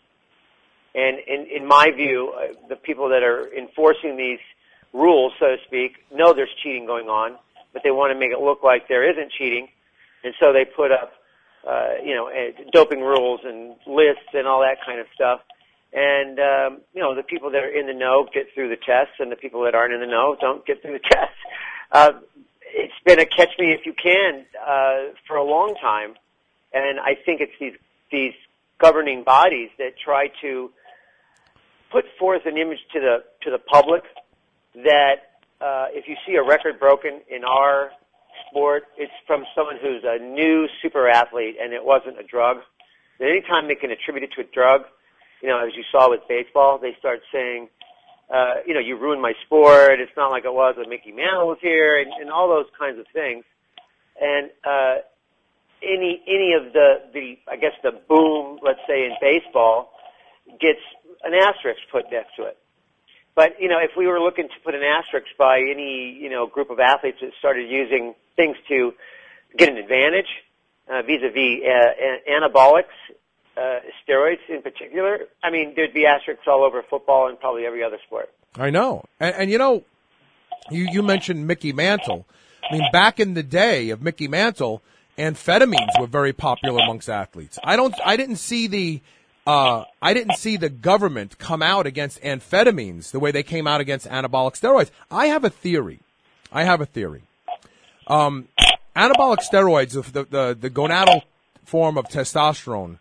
And in, in my view, uh, the people that are enforcing these rules, so to speak, know there's cheating going on, but they want to make it look like there isn't cheating, and so they put up, uh, you know, uh, doping rules and lists and all that kind of stuff. And, um, you know, the people that are in the know get through the tests, and the people that aren't in the know don't get through the tests. Uh, it's been a catch me if you can uh, for a long time, and I think it's these these governing bodies that try to put forth an image to the to the public that uh, if you see a record broken in our sport, it's from someone who's a new super athlete and it wasn't a drug. And anytime they can attribute it to a drug, you know, as you saw with baseball, they start saying, uh, you know, you ruined my sport. It's not like it was when Mickey Mantle was here, and, and all those kinds of things. And uh, any any of the, the, I guess, the boom, let's say, in baseball gets an asterisk put next to it. But, you know, if we were looking to put an asterisk by any, you know, group of athletes that started using things to get an advantage, uh, vis-a-vis uh, anabolics, uh, steroids in particular, I mean, there'd be asterisks all over football and probably every other sport. I know. And, and you know, you, you mentioned Mickey Mantle. I mean, back in the day of Mickey Mantle, amphetamines were very popular amongst athletes. I don't, I didn't see the, uh, I didn't see the government come out against amphetamines the way they came out against anabolic steroids. I have a theory. I have a theory. Um, anabolic steroids, the, the, the gonadal form of testosterone,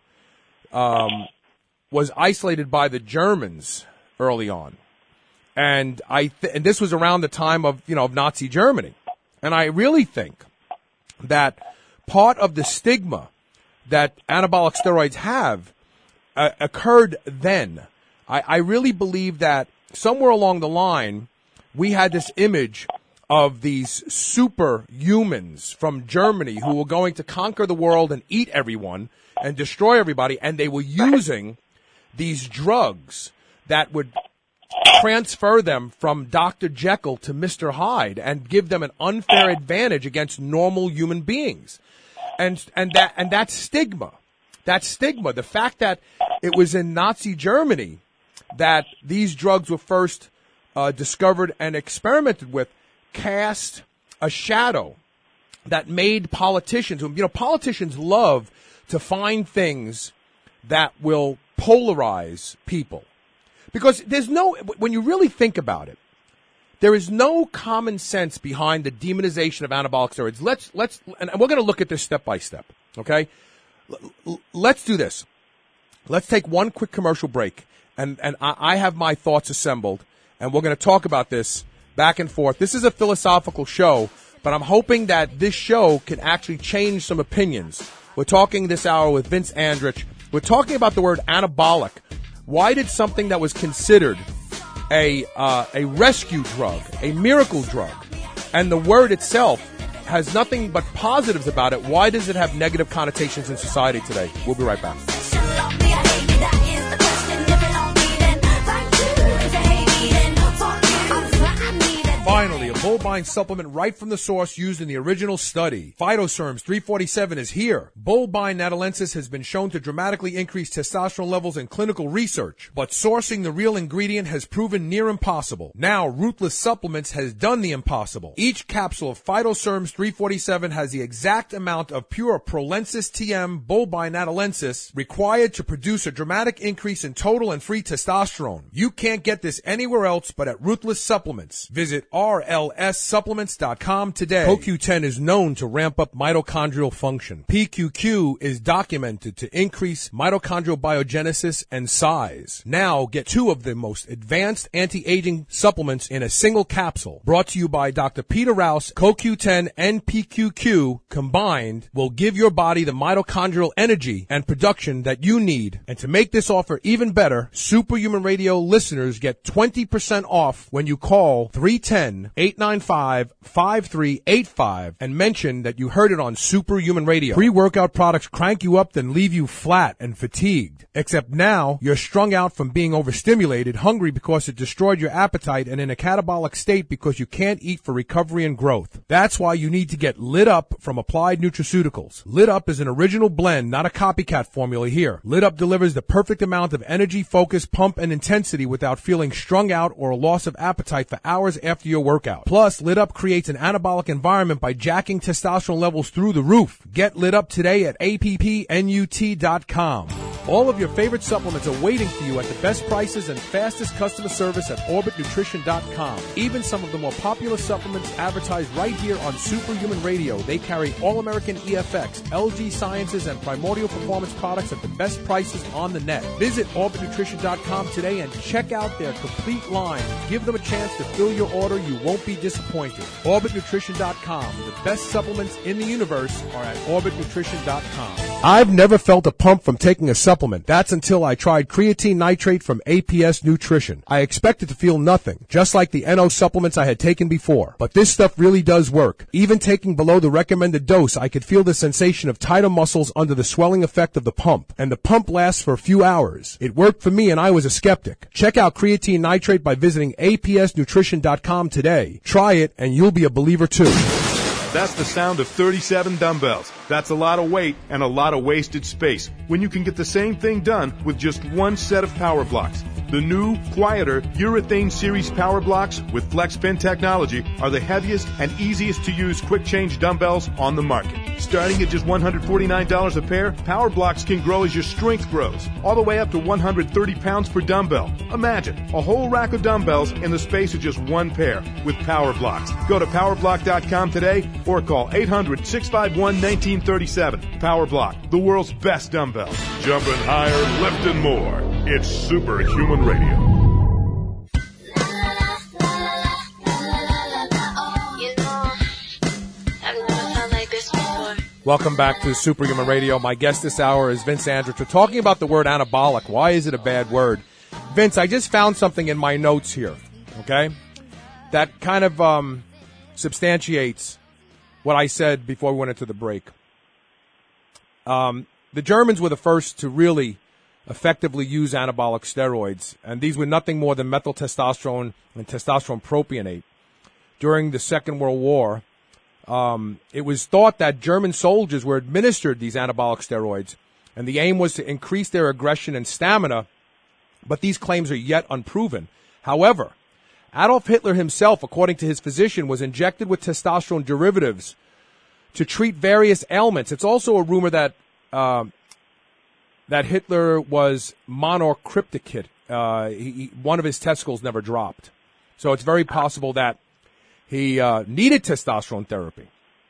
um, was isolated by the Germans early on. And I, th- and this was around the time of, you know, of Nazi Germany. And I really think that part of the stigma that anabolic steroids have uh, occurred then. I, I really believe that somewhere along the line, we had this image of these superhumans from Germany who were going to conquer the world and eat everyone and destroy everybody, and they were using these drugs that would transfer them from Doctor Jekyll to Mister Hyde and give them an unfair advantage against normal human beings. And, and that, and that stigma, that stigma, the fact that it was in Nazi Germany that these drugs were first, uh, discovered and experimented with, cast a shadow that made politicians, you know, politicians love to find things that will polarize people. Because there's no, when you really think about it, there is no common sense behind the demonization of anabolic steroids. Let's, let's, and we're going to look at this step by step, okay? L- let's do this. Let's take one quick commercial break, and, and I, I have my thoughts assembled, and we're going to talk about this back and forth. This is a philosophical show, but I'm hoping that this show can actually change some opinions. We're talking this hour with Vince Andrich. We're talking about the word anabolic. Why did something that was considered a uh, a rescue drug, a miracle drug, and the word itself has nothing but positives about it, why does it have negative connotations in society today? We'll be right back. Finally, a Bullbine supplement right from the source used in the original study. Phytoserms three forty-seven is here. Bullbine natalensis has been shown to dramatically increase testosterone levels in clinical research, but sourcing the real ingredient has proven near impossible. Now, Ruthless Supplements has done the impossible. Each capsule of Phytoserms three forty-seven has the exact amount of pure Prolensis T M Bullbine natalensis required to produce a dramatic increase in total and free testosterone. You can't get this anywhere else but at Ruthless Supplements. Visit R L S supplements dot com today. C O Q ten is known to ramp up mitochondrial function. P Q Q is documented to increase mitochondrial biogenesis and size. Now get two of the most advanced anti-aging supplements in a single capsule. Brought to you by Doctor Peter Rouse. C O Q ten and P Q Q combined will give your body the mitochondrial energy and production that you need. And to make this offer even better, Superhuman Radio listeners get twenty percent off when you call three one zero, eight nine five, five three eight five and mention that you heard it on Superhuman Radio. Pre-workout products crank you up then leave you flat and fatigued. Except now, you're strung out from being overstimulated, hungry because it destroyed your appetite, and in a catabolic state because you can't eat for recovery and growth. That's why you need to get Lit Up from Applied Nutraceuticals. Lit Up is an original blend, not a copycat formula here. Lit Up delivers the perfect amount of energy, focus, pump, and intensity without feeling strung out or a loss of appetite for hours after your workout. Plus, Lit Up creates an anabolic environment by jacking testosterone levels through the roof. Get Lit Up today at A P P Nut dot com. All of your favorite supplements are waiting for you at the best prices and fastest customer service at Orbit Nutrition dot com. Even some of the more popular supplements advertised right here on Superhuman Radio. They carry All-American E F X, L G Sciences, and Primordial Performance products at the best prices on the net. Visit Orbit Nutrition dot com today and check out their complete line. Give them a chance to fill your order. You won't be disappointed. Orbit Nutrition dot com. The best supplements in the universe are at Orbit Nutrition dot com. I've never felt a pump from taking a supplement. That's until I tried creatine nitrate from A P S Nutrition. I expected to feel nothing, just like the N O supplements I had taken before. But this stuff really does work. Even taking below the recommended dose, I could feel the sensation of tighter muscles under the swelling effect of the pump. And the pump lasts for a few hours. It worked for me and I was a skeptic. Check out creatine nitrate by visiting A P S Nutrition dot com today. Try it and you'll be a believer too. That's the sound of thirty-seven dumbbells. That's a lot of weight and a lot of wasted space when you can get the same thing done with just one set of power blocks. The new, quieter Urethane Series Power Blocks with FlexPin technology are the heaviest and easiest to use quick change dumbbells on the market. Starting at just one hundred forty-nine dollars a pair, Power Blocks can grow as your strength grows, all the way up to one hundred thirty pounds per dumbbell. Imagine a whole rack of dumbbells in the space of just one pair with Power Blocks. Go to power block dot com today or call eight hundred, six five one, one nine three seven. Power Block, the world's best dumbbells. Jumping higher, lifting more. It's Superhuman Radio. Welcome back to Superhuman Radio. My guest this hour is Vince Andrich. We're talking about the word anabolic. Why is it a bad word? Vince, I just found something in my notes here, okay, that kind of um, substantiates what I said before we went into the break. Um, the Germans were the first to really effectively use anabolic steroids, and these were nothing more than methyl testosterone and testosterone propionate. During the Second World War, um, it was thought that German soldiers were administered these anabolic steroids, and the aim was to increase their aggression and stamina, but these claims are yet unproven. However, Adolf Hitler himself, according to his physician, was injected with testosterone derivatives to treat various ailments. It's also a rumor that uh, that Hitler was monocryptic. Uh, he, he, one of his testicles never dropped. So it's very possible that he uh, needed testosterone therapy.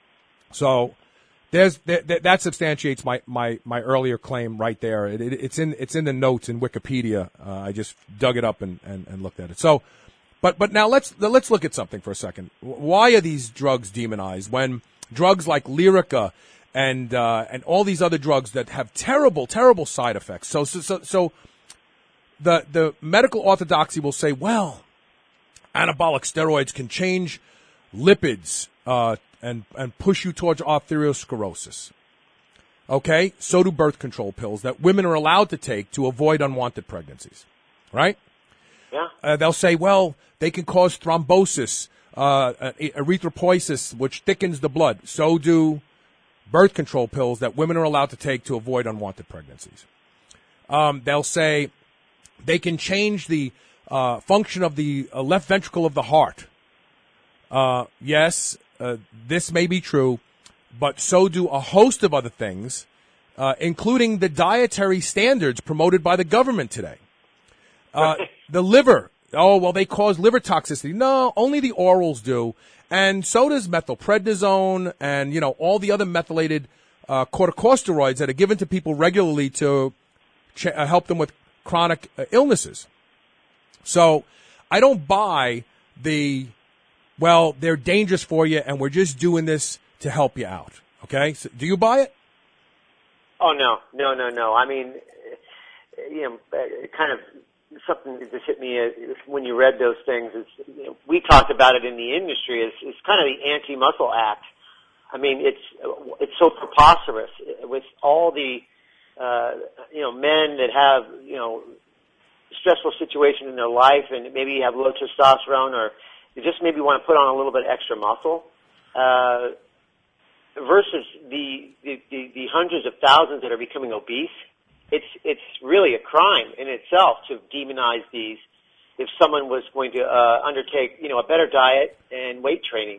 So there's th- th- that substantiates my, my, my earlier claim right there. It, it, it's in it's in the notes in Wikipedia. Uh, I just dug it up and, and, and looked at it. So, but but now let's let's look at something for a second. Why are these drugs demonized when drugs like Lyrica and uh, and all these other drugs that have terrible, terrible side effects? So, so, so, so the the medical orthodoxy will say, well, anabolic steroids can change lipids uh, and and push you towards arteriosclerosis. Okay, so do birth control pills that women are allowed to take to avoid unwanted pregnancies, right? Yeah. Uh, they'll say, well, they can cause thrombosis, uh, erythropoiesis, which thickens the blood. So do birth control pills that women are allowed to take to avoid unwanted pregnancies. Um, they'll say they can change the uh, function of the uh, left ventricle of the heart. Uh, yes, uh, this may be true, but so do a host of other things, uh, including the dietary standards promoted by the government today. Uh, the liver, oh, well, they cause liver toxicity. No, only the orals do. And so does methylprednisone and, you know, all the other methylated uh, corticosteroids that are given to people regularly to ch- uh, help them with chronic uh, illnesses. So I don't buy the, well, they're dangerous for you and we're just doing this to help you out. Okay? So do you buy it? Oh, no. No, no, no. I mean, you know, kind of something that just hit me uh, when you read those things is, you know, we talked about it in the industry as it's kind of the anti-muscle act. I mean, it's it's so preposterous with all the uh, you know men that have you know stressful situation in their life and maybe have low testosterone or you just maybe want to put on a little bit extra muscle uh, versus the, the the the hundreds of thousands that are becoming obese. It's it's really a crime in itself to demonize these. If someone was going to uh, undertake, you know, a better diet and weight training.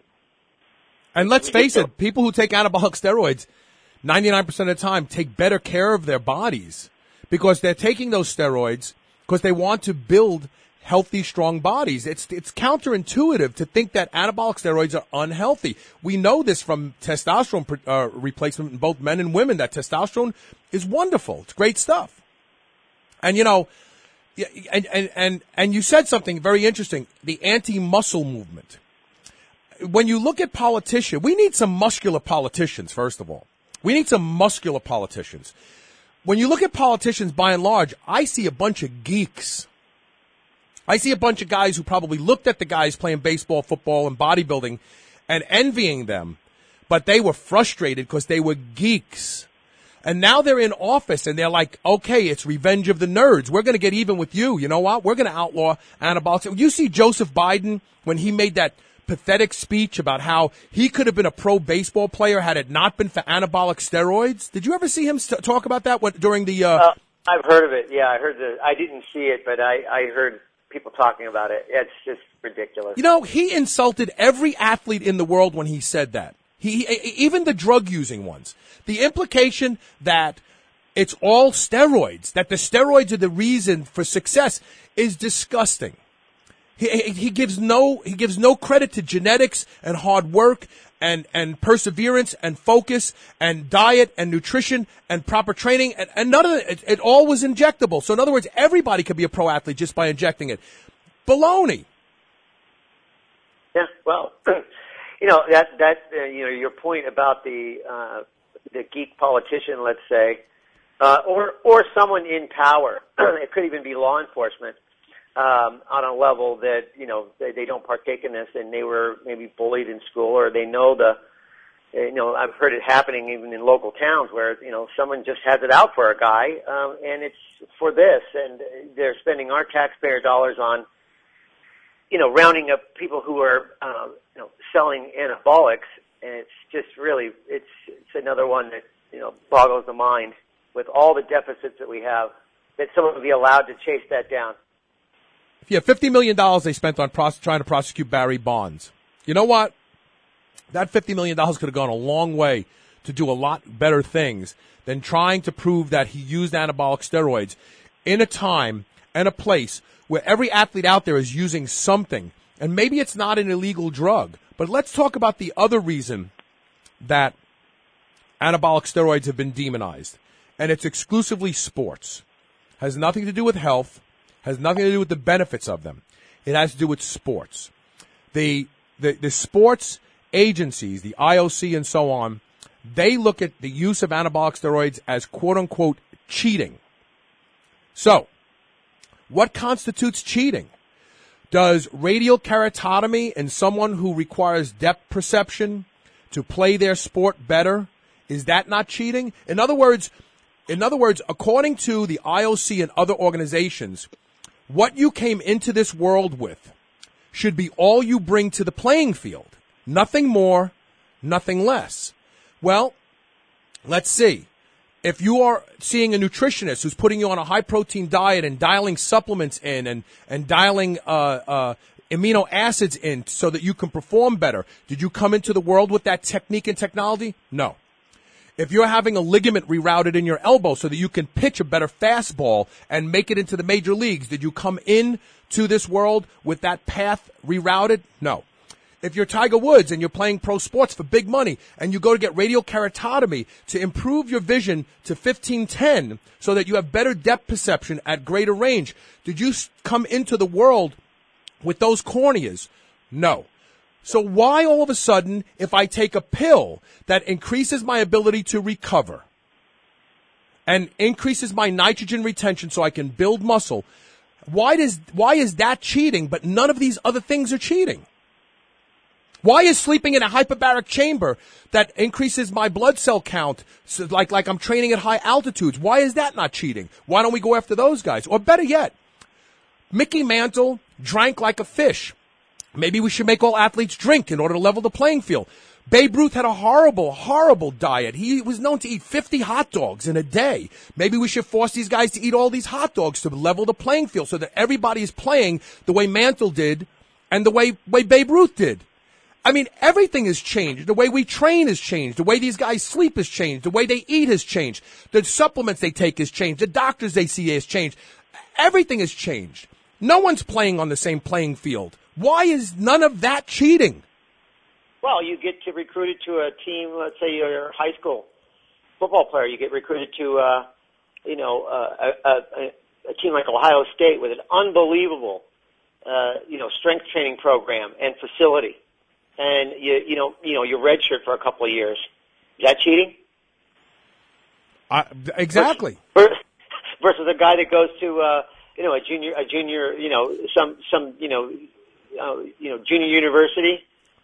And let's face it, people who take anabolic steroids, ninety-nine percent of the time, take better care of their bodies because they're taking those steroids because they want to build healthy, strong bodies. It's it's counterintuitive to think that anabolic steroids are unhealthy. We know this from testosterone uh, replacement in both men and women, that testosterone is wonderful. It's great stuff. And, you know, and, and, and, and you said something very interesting, the anti-muscle movement. When you look at politicians, we need some muscular politicians, first of all. We need some muscular politicians. When you look at politicians, by and large, I see a bunch of geeks. I see a bunch of guys who probably looked at the guys playing baseball, football, and bodybuilding and envying them, but they were frustrated because they were geeks. And now they're in office and they're like, okay, it's revenge of the nerds. We're going to get even with you. You know what? We're going to outlaw anabolic. You see Joseph Biden when he made that pathetic speech about how he could have been a pro baseball player had it not been for anabolic steroids? Did you ever see him st- talk about that what, during the? Uh, uh, I've heard of it. Yeah, I heard the. I didn't see it, but I, I heard people talking about it. It's just ridiculous. You know, he insulted every athlete in the world when he said that. He, even the drug using ones. The implication that it's all steroids, that the steroids are the reason for success, is disgusting. He, he gives no he gives no credit to genetics and hard work and, and perseverance and focus and diet and nutrition and proper training, and, and none of it, it, it all was injectable. So in other words, everybody could be a pro athlete just by injecting it. Baloney. Yeah, well, you know, that that uh, you know, your point about the uh, the geek politician, let's say, uh, or or someone in power. It could even be law enforcement. Um, on a level that, you know, they, they don't partake in this, and they were maybe bullied in school, or they know the, you know, I've heard it happening even in local towns where, you know, someone just has it out for a guy, um, and it's for this, and they're spending our taxpayer dollars on, you know, rounding up people who are, um, you know, selling anabolics, and it's just really, it's, it's another one that, you know, boggles the mind with all the deficits that we have, that someone would be allowed to chase that down. Yeah, fifty million dollars they spent on pros- trying to prosecute Barry Bonds. You know what? That fifty million dollars could have gone a long way to do a lot better things than trying to prove that he used anabolic steroids in a time and a place where every athlete out there is using something. And maybe it's not an illegal drug. But let's talk about the other reason that anabolic steroids have been demonized. And it's exclusively sports. Has nothing to do with health. Has nothing to do with the benefits of them. It has to do with sports. The, the, the sports agencies, the I O C and so on, they look at the use of anabolic steroids as quote-unquote cheating. So, what constitutes cheating? Does radial keratotomy in someone who requires depth perception to play their sport better, is that not cheating? In other words, in other words, according to the I O C and other organizations, what you came into this world with should be all you bring to the playing field. Nothing more, nothing less. Well, let's see. If you are seeing a nutritionist who's putting you on a high-protein diet and dialing supplements in and, and dialing uh, uh, amino acids in so that you can perform better, did you come into the world with that technique and technology? No. If you're having a ligament rerouted in your elbow so that you can pitch a better fastball and make it into the major leagues, did you come in to this world with that path rerouted? No. If you're Tiger Woods and you're playing pro sports for big money and you go to get radial keratotomy to improve your vision to fifteen ten so that you have better depth perception at greater range, did you come into the world with those corneas? No. So why all of a sudden, if I take a pill that increases my ability to recover and increases my nitrogen retention so I can build muscle, why does why is that cheating, but none of these other things are cheating? Why is sleeping in a hyperbaric chamber that increases my blood cell count, so like, like I'm training at high altitudes, why is that not cheating? Why don't we go after those guys? Or better yet, Mickey Mantle drank like a fish. Maybe we should make all athletes drink in order to level the playing field. Babe Ruth had a horrible, horrible diet. He was known to eat fifty hot dogs in a day. Maybe we should force these guys to eat all these hot dogs to level the playing field so that everybody is playing the way Mantle did and the way, way Babe Ruth did. I mean, everything has changed. The way we train has changed. The way these guys sleep has changed. The way they eat has changed. The supplements they take has changed. The doctors they see has changed. Everything has changed. No one's playing on the same playing field. Why is none of that cheating? Well, you get to recruited to a team. Let's say you're a high school football player. You get recruited to, uh, you know, uh, a, a, a team like Ohio State with an unbelievable, uh, you know, strength training program and facility, and you, you know, you know, you're redshirt for a couple of years. Is that cheating? Uh, exactly. Versus, versus a guy that goes to, uh, you know, a junior, a junior, you know, some, some, you know. Uh, you know, junior university.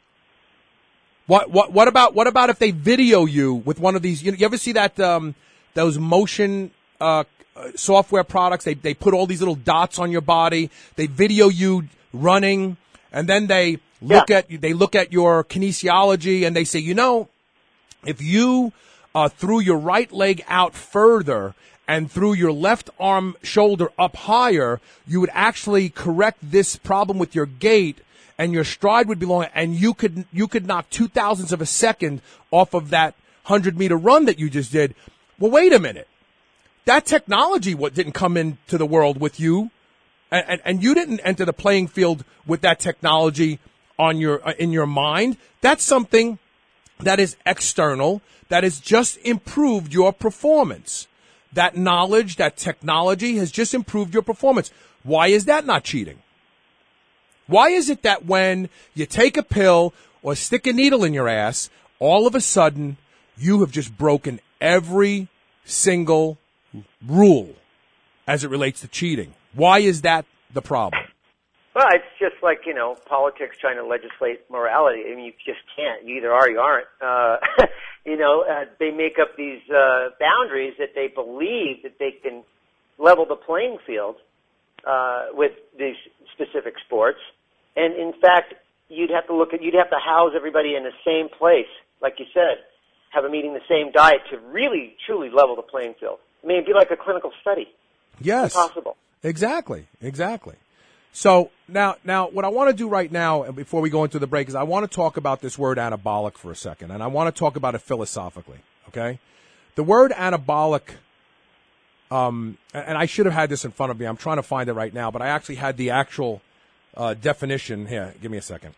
What what what about what about if they video you with one of these? You, know, you ever see that um, those motion uh, software products? They they put all these little dots on your body. They video you running, And then they look Yeah. at they look at your kinesiology and they say, you know, if you uh, threw your right leg out further and threw your left arm shoulder up higher, you would actually correct this problem with your gait, and your stride would be longer, and you could you could knock two thousandths of a second off of that hundred meter run that you just did. Well, wait a minute. That technology what didn't come into the world with you, and, and, and you didn't enter the playing field with that technology on your uh, in your mind. That's something that is external, that has just improved your performance. That knowledge, that technology has just improved your performance. Why is that not cheating? Why is it that when you take a pill or stick a needle in your ass, all of a sudden you have just broken every single rule as it relates to cheating? Why is that the problem? Well, it's just like, you know, politics trying to legislate morality. I mean, you just can't. You either are or you aren't. Uh, you know, uh, they make up these uh, boundaries that they believe that they can level the playing field uh, with these specific sports. And, in fact, you'd have to look at, you'd have to house everybody in the same place, like you said, have them eating the same diet to really, truly level the playing field. I mean, it'd be like a clinical study. Yes. It's impossible. Exactly. Exactly. So now, now, what I want to do right now, and before we go into the break, is I want to talk about this word anabolic for a second, and I want to talk about it philosophically. Okay, the word anabolic, um, and I should have had this in front of me. I'm trying to find it right now, but I actually had the actual uh, definition here. Give me a second.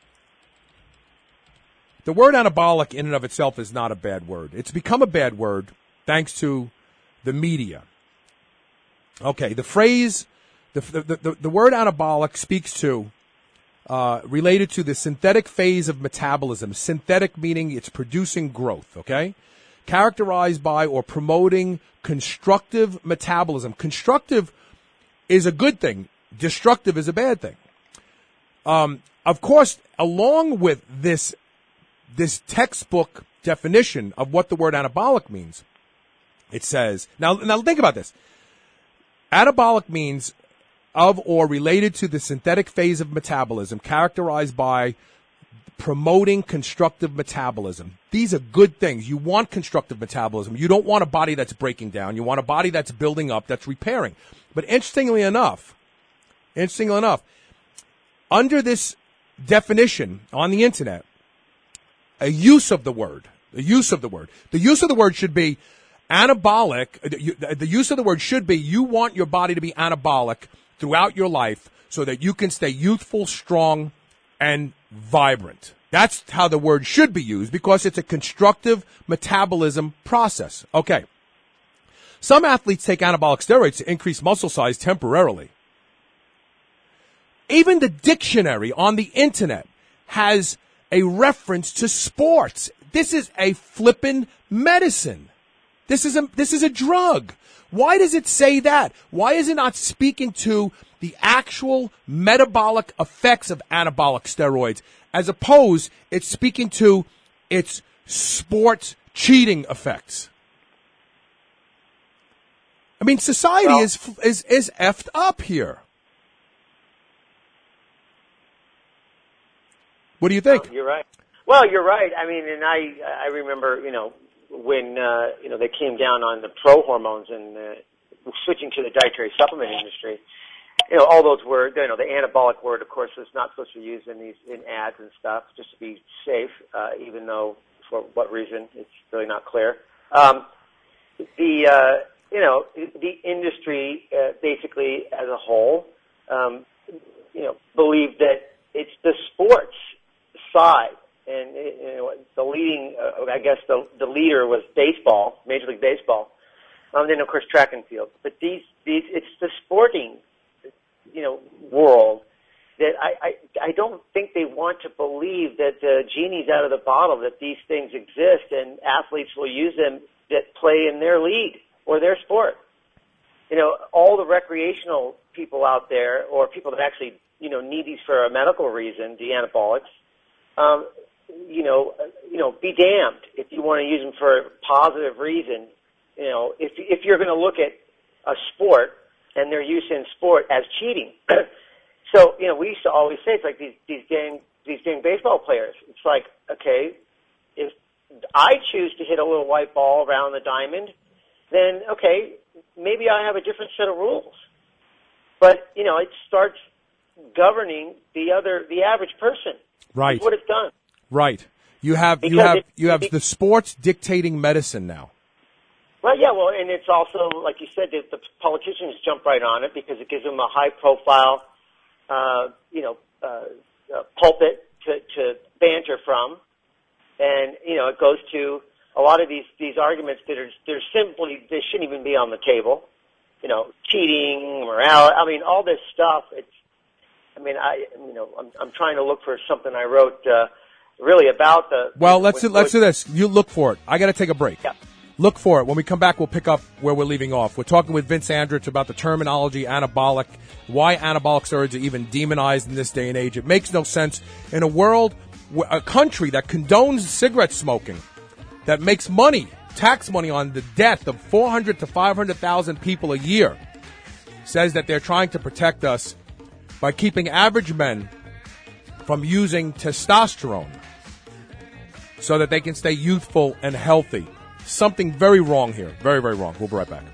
The word anabolic in and of itself is not a bad word. It's become a bad word thanks to the media. Okay, the phrase. The, the, the, the word anabolic speaks to, uh, related to the synthetic phase of metabolism. Synthetic meaning it's producing growth, okay? Characterized by or promoting constructive metabolism. Constructive is a good thing. Destructive is a bad thing. Um, of course, along with this, this textbook definition of what the word anabolic means, it says, now, now think about this. Anabolic means of or related to the synthetic phase of metabolism characterized by promoting constructive metabolism. These are good things. You want constructive metabolism. You don't want a body that's breaking down. You want a body that's building up, that's repairing. But interestingly enough, interestingly enough, under this definition on the internet, a use of the word, the use of the word, the use of the word should be anabolic. The use of the word should be you want your body to be anabolic throughout your life so that you can stay youthful, strong, and vibrant. That's how the word should be used because it's a constructive metabolism process. Okay. Some athletes take anabolic steroids to increase muscle size temporarily. Even the dictionary on the internet has a reference to sports. This is a flippin' medicine. This is a, this is a drug. Why does it say that? Why is it not speaking to the actual metabolic effects of anabolic steroids as opposed it's speaking to its sports cheating effects? I mean, society well, is is is effed up here. What do you think? Well, you're right. Well, you're right. I mean, and I I remember, you know, when, uh, you know, they came down on the pro hormones and uh, switching to the dietary supplement industry, you know, all those words, you know, the anabolic word, of course, is not supposed to be used in these, in ads and stuff, just to be safe, uh, even though for what reason, it's really not clear. Um, the, uh, you know, the industry, uh, basically as a whole, um, you know, believe that it's the sports side. And you know, the leading, uh, I guess the the leader was baseball, Major League Baseball. Um, then of course track and field. But these these it's the sporting, you know, world that I I, I don't think they want to believe that the genie's out of the bottle, that these things exist and athletes will use them that play in their league or their sport. You know, all the recreational people out there or people that actually you know need these for a medical reason, the anabolics. Um, you know, you know, be damned if you want to use them for a positive reason. You know, if if you're going to look at a sport and their use in sport as cheating, So, you know, we used to always say it's like these, these dang, these dang baseball players. It's like, okay, if I choose to hit a little white ball around the diamond, then, okay, maybe I have a different set of rules. But, you know, it starts governing the other, the average person. Right. That's what it's done. Right. You have, Because you have, it, you have it, the sports dictating medicine now. Well, yeah, well, and it's also, like you said, the, the politicians jump right on it because it gives them a high-profile, uh, you know, uh, uh, pulpit to, to banter from. And, you know, it goes to a lot of these, these arguments that are, they're simply, they shouldn't even be on the table. You know, cheating, morality, I mean, all this stuff, it's, I mean, I, you know, I'm, I'm trying to look for something I wrote, uh, really about the... Well, let's with, do, let's with, do this. You look for it. I got to take a break. Yeah. Look for it. When we come back, we'll pick up where we're leaving off. We're talking with Vince Andrich about the terminology anabolic, why anabolic steroids are even demonized in this day and age. It makes no sense in a world, a country that condones cigarette smoking, that makes money, tax money on the death of four hundred to five hundred thousand people a year, says that they're trying to protect us by keeping average men from using testosterone so that they can stay youthful and healthy. Something very wrong here. Very, very wrong. We'll be right back.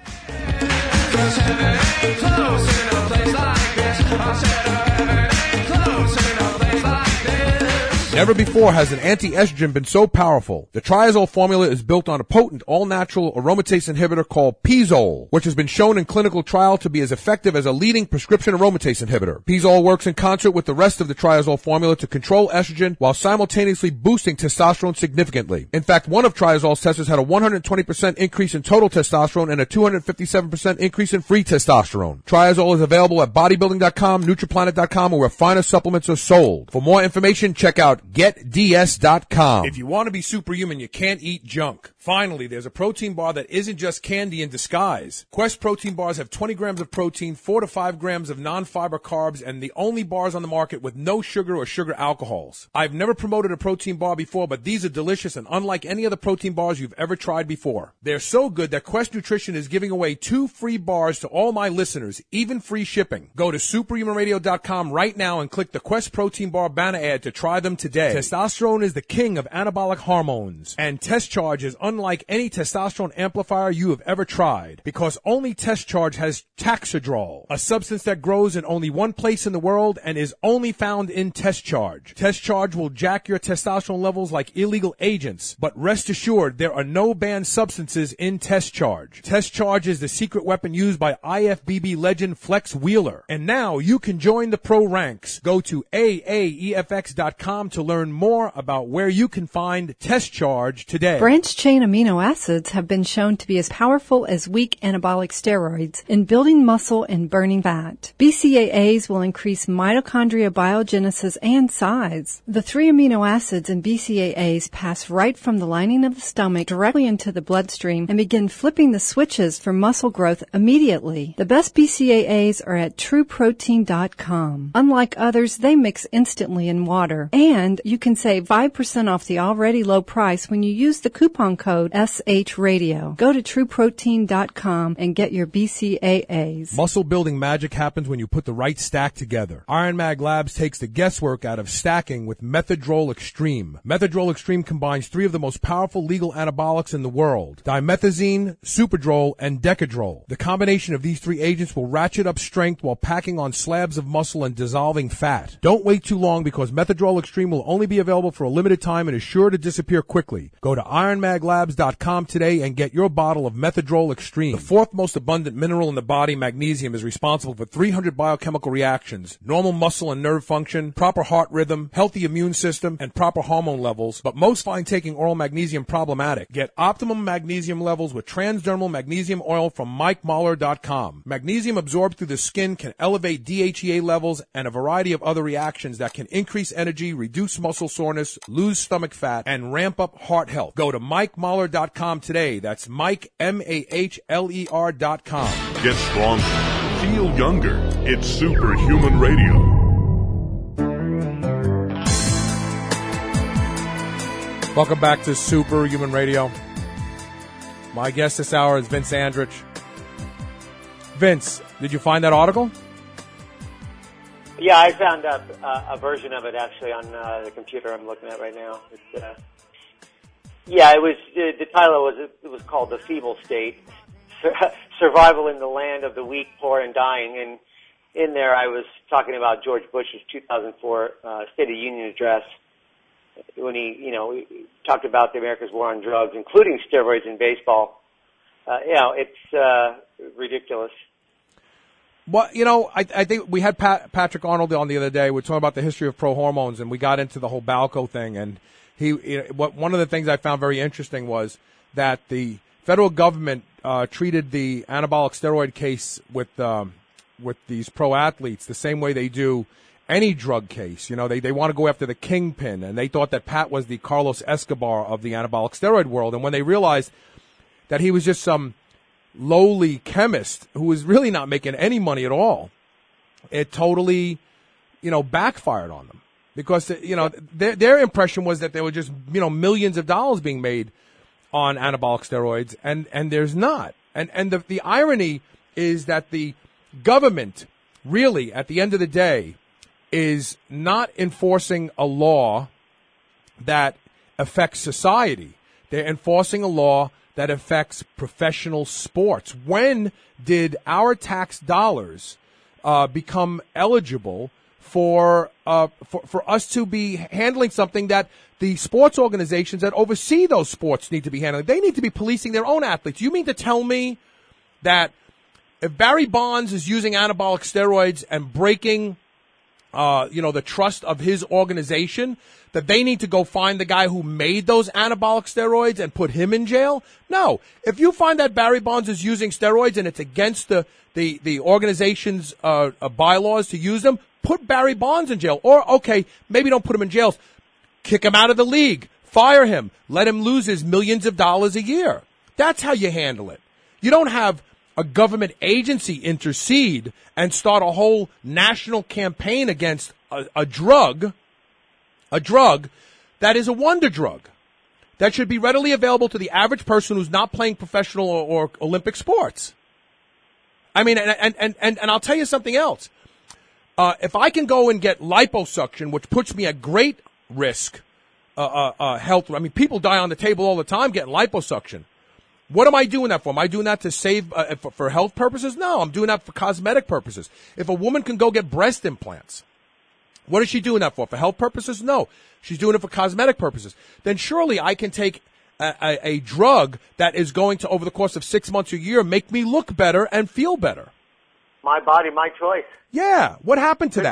Never before has an anti-estrogen been so powerful. The Triazole formula is built on a potent, all-natural aromatase inhibitor called Pizole, which has been shown in clinical trial to be as effective as a leading prescription aromatase inhibitor. Pizole works in concert with the rest of the Triazole formula to control estrogen while simultaneously boosting testosterone significantly. In fact, one of Triazole's testers had a one hundred twenty percent increase in total testosterone and a two hundred fifty-seven percent increase in free testosterone. Triazole is available at bodybuilding dot com, Nutriplanet dot com, or where finer supplements are sold. For more information, check out get d s dot com. If you want to be superhuman, you can't eat junk. Finally, there's a protein bar that isn't just candy in disguise. Quest protein bars have twenty grams of protein, four to five grams of non-fiber carbs, and the only bars on the market with no sugar or sugar alcohols. I've never promoted a protein bar before, but these are delicious and unlike any other protein bars you've ever tried before. They're so good that Quest Nutrition is giving away two free bars to all my listeners, even free shipping. Go to superhuman radio dot com right now and click the Quest Protein Bar banner ad to try them today. Testosterone is the king of anabolic hormones, and Test Charge is unlike any testosterone amplifier you have ever tried, because only Test Charge has Taxidrol, a substance that grows in only one place in the world and is only found in Test Charge. Test Charge will jack your testosterone levels like illegal agents, but rest assured there are no banned substances in Test Charge. Test Charge is the secret weapon used by I F B B legend Flex Wheeler, and now you can join the pro ranks. Go to A A E F X dot com to learn more about where you can find Test Charge today. Branched-chain amino acids have been shown to be as powerful as weak anabolic steroids in building muscle and burning fat. B C A As will increase mitochondria biogenesis and size. The three amino acids in B C A As pass right from the lining of the stomach directly into the bloodstream and begin flipping the switches for muscle growth immediately. The best B C A As are at true protein dot com. Unlike others, they mix instantly in water, and you can save five percent off the already low price when you use the coupon code S H Radio. Go to true protein dot com and get your B C A As. Muscle building magic happens when you put the right stack together. Iron Mag Labs takes the guesswork out of stacking with Methadrol Extreme. Methadrol Extreme combines three of the most powerful legal anabolics in the world: dimethazine, Superdrol, and Decadrol. The combination of these three agents will ratchet up strength while packing on slabs of muscle and dissolving fat. Don't wait too long, because Methadrol Extreme will only be available for a limited time and is sure to disappear quickly. Go to iron mag labs dot com today and get your bottle of Methadrol Extreme. The fourth most abundant mineral in the body, magnesium, is responsible for three hundred biochemical reactions: normal muscle and nerve function, proper heart rhythm, healthy immune system, and proper hormone levels. But most find taking oral magnesium problematic. Get optimum magnesium levels with transdermal magnesium oil from mike mahler dot com. Magnesium absorbed through the skin can elevate D H E A levels and a variety of other reactions that can increase energy, reduce muscle soreness, lose stomach fat, and ramp up heart health. Go to mike mahler dot com today. That's Mike, M A H L E R dot com. Get stronger. Feel younger. It's Superhuman Radio. Welcome back to Superhuman Radio. My guest this hour is Vince Andrich. Vince, did you find that article? Yeah, I found a, a, a version of it actually on uh, the computer I'm looking at right now. It's, uh, yeah, it was the, the title was it was called "The Feeble State: Survival in the Land of the Weak, Poor, and Dying." And in there, I was talking about George Bush's two thousand four uh, State of the Union address when he, you know, he talked about the America's war on drugs, including steroids in baseball. Uh, you know, it's uh, ridiculous. Well, you know, I, I think we had Pat, Patrick Arnold on the other day. We were talking about the history of pro hormones, and we got into the whole Balco thing. And he, you know, what one of the things I found very interesting was that the federal government uh, treated the anabolic steroid case with um, with these pro athletes the same way they do any drug case. You know, they they want to go after the kingpin, and they thought that Pat was the Carlos Escobar of the anabolic steroid world. And when they realized that he was just some lowly chemist who was really not making any money at all, it totally, you know, backfired on them because, you know, their, their impression was that there were just, you know, millions of dollars being made on anabolic steroids, and, and there's not. And, and the, the irony is that the government really, at the end of the day, is not enforcing a law that affects society. They're enforcing a law that affects professional sports. When did our tax dollars uh, become eligible for, uh, for for us to be handling something that the sports organizations that oversee those sports need to be handling? They need to be policing their own athletes. You mean to tell me that if Barry Bonds is using anabolic steroids and breaking uh, you know, the trust of his organization, that they need to go find the guy who made those anabolic steroids and put him in jail? No. If you find that Barry Bonds is using steroids and it's against the, the, the organization's uh, uh, bylaws to use them, put Barry Bonds in jail. Or, okay, maybe don't put him in jail. Kick him out of the league. Fire him. Let him lose his millions of dollars a year. That's how you handle it. You don't have a government agency intercede and start a whole national campaign against a, a drug, a drug that is a wonder drug that should be readily available to the average person who's not playing professional or, or Olympic sports. I mean, and, and, and, and, and I'll tell you something else. Uh, if I can go and get liposuction, which puts me at great risk, uh, uh, uh, health, I mean, people die on the table all the time getting liposuction. What am I doing that for? Am I doing that to save, uh, for, for health purposes? No, I'm doing that for cosmetic purposes. If a woman can go get breast implants, what is she doing that for? For health purposes? No. She's doing it for cosmetic purposes. Then surely I can take a, a, a drug that is going to, over the course of six months or a year, make me look better and feel better. My body, my choice. Yeah. What happened to that?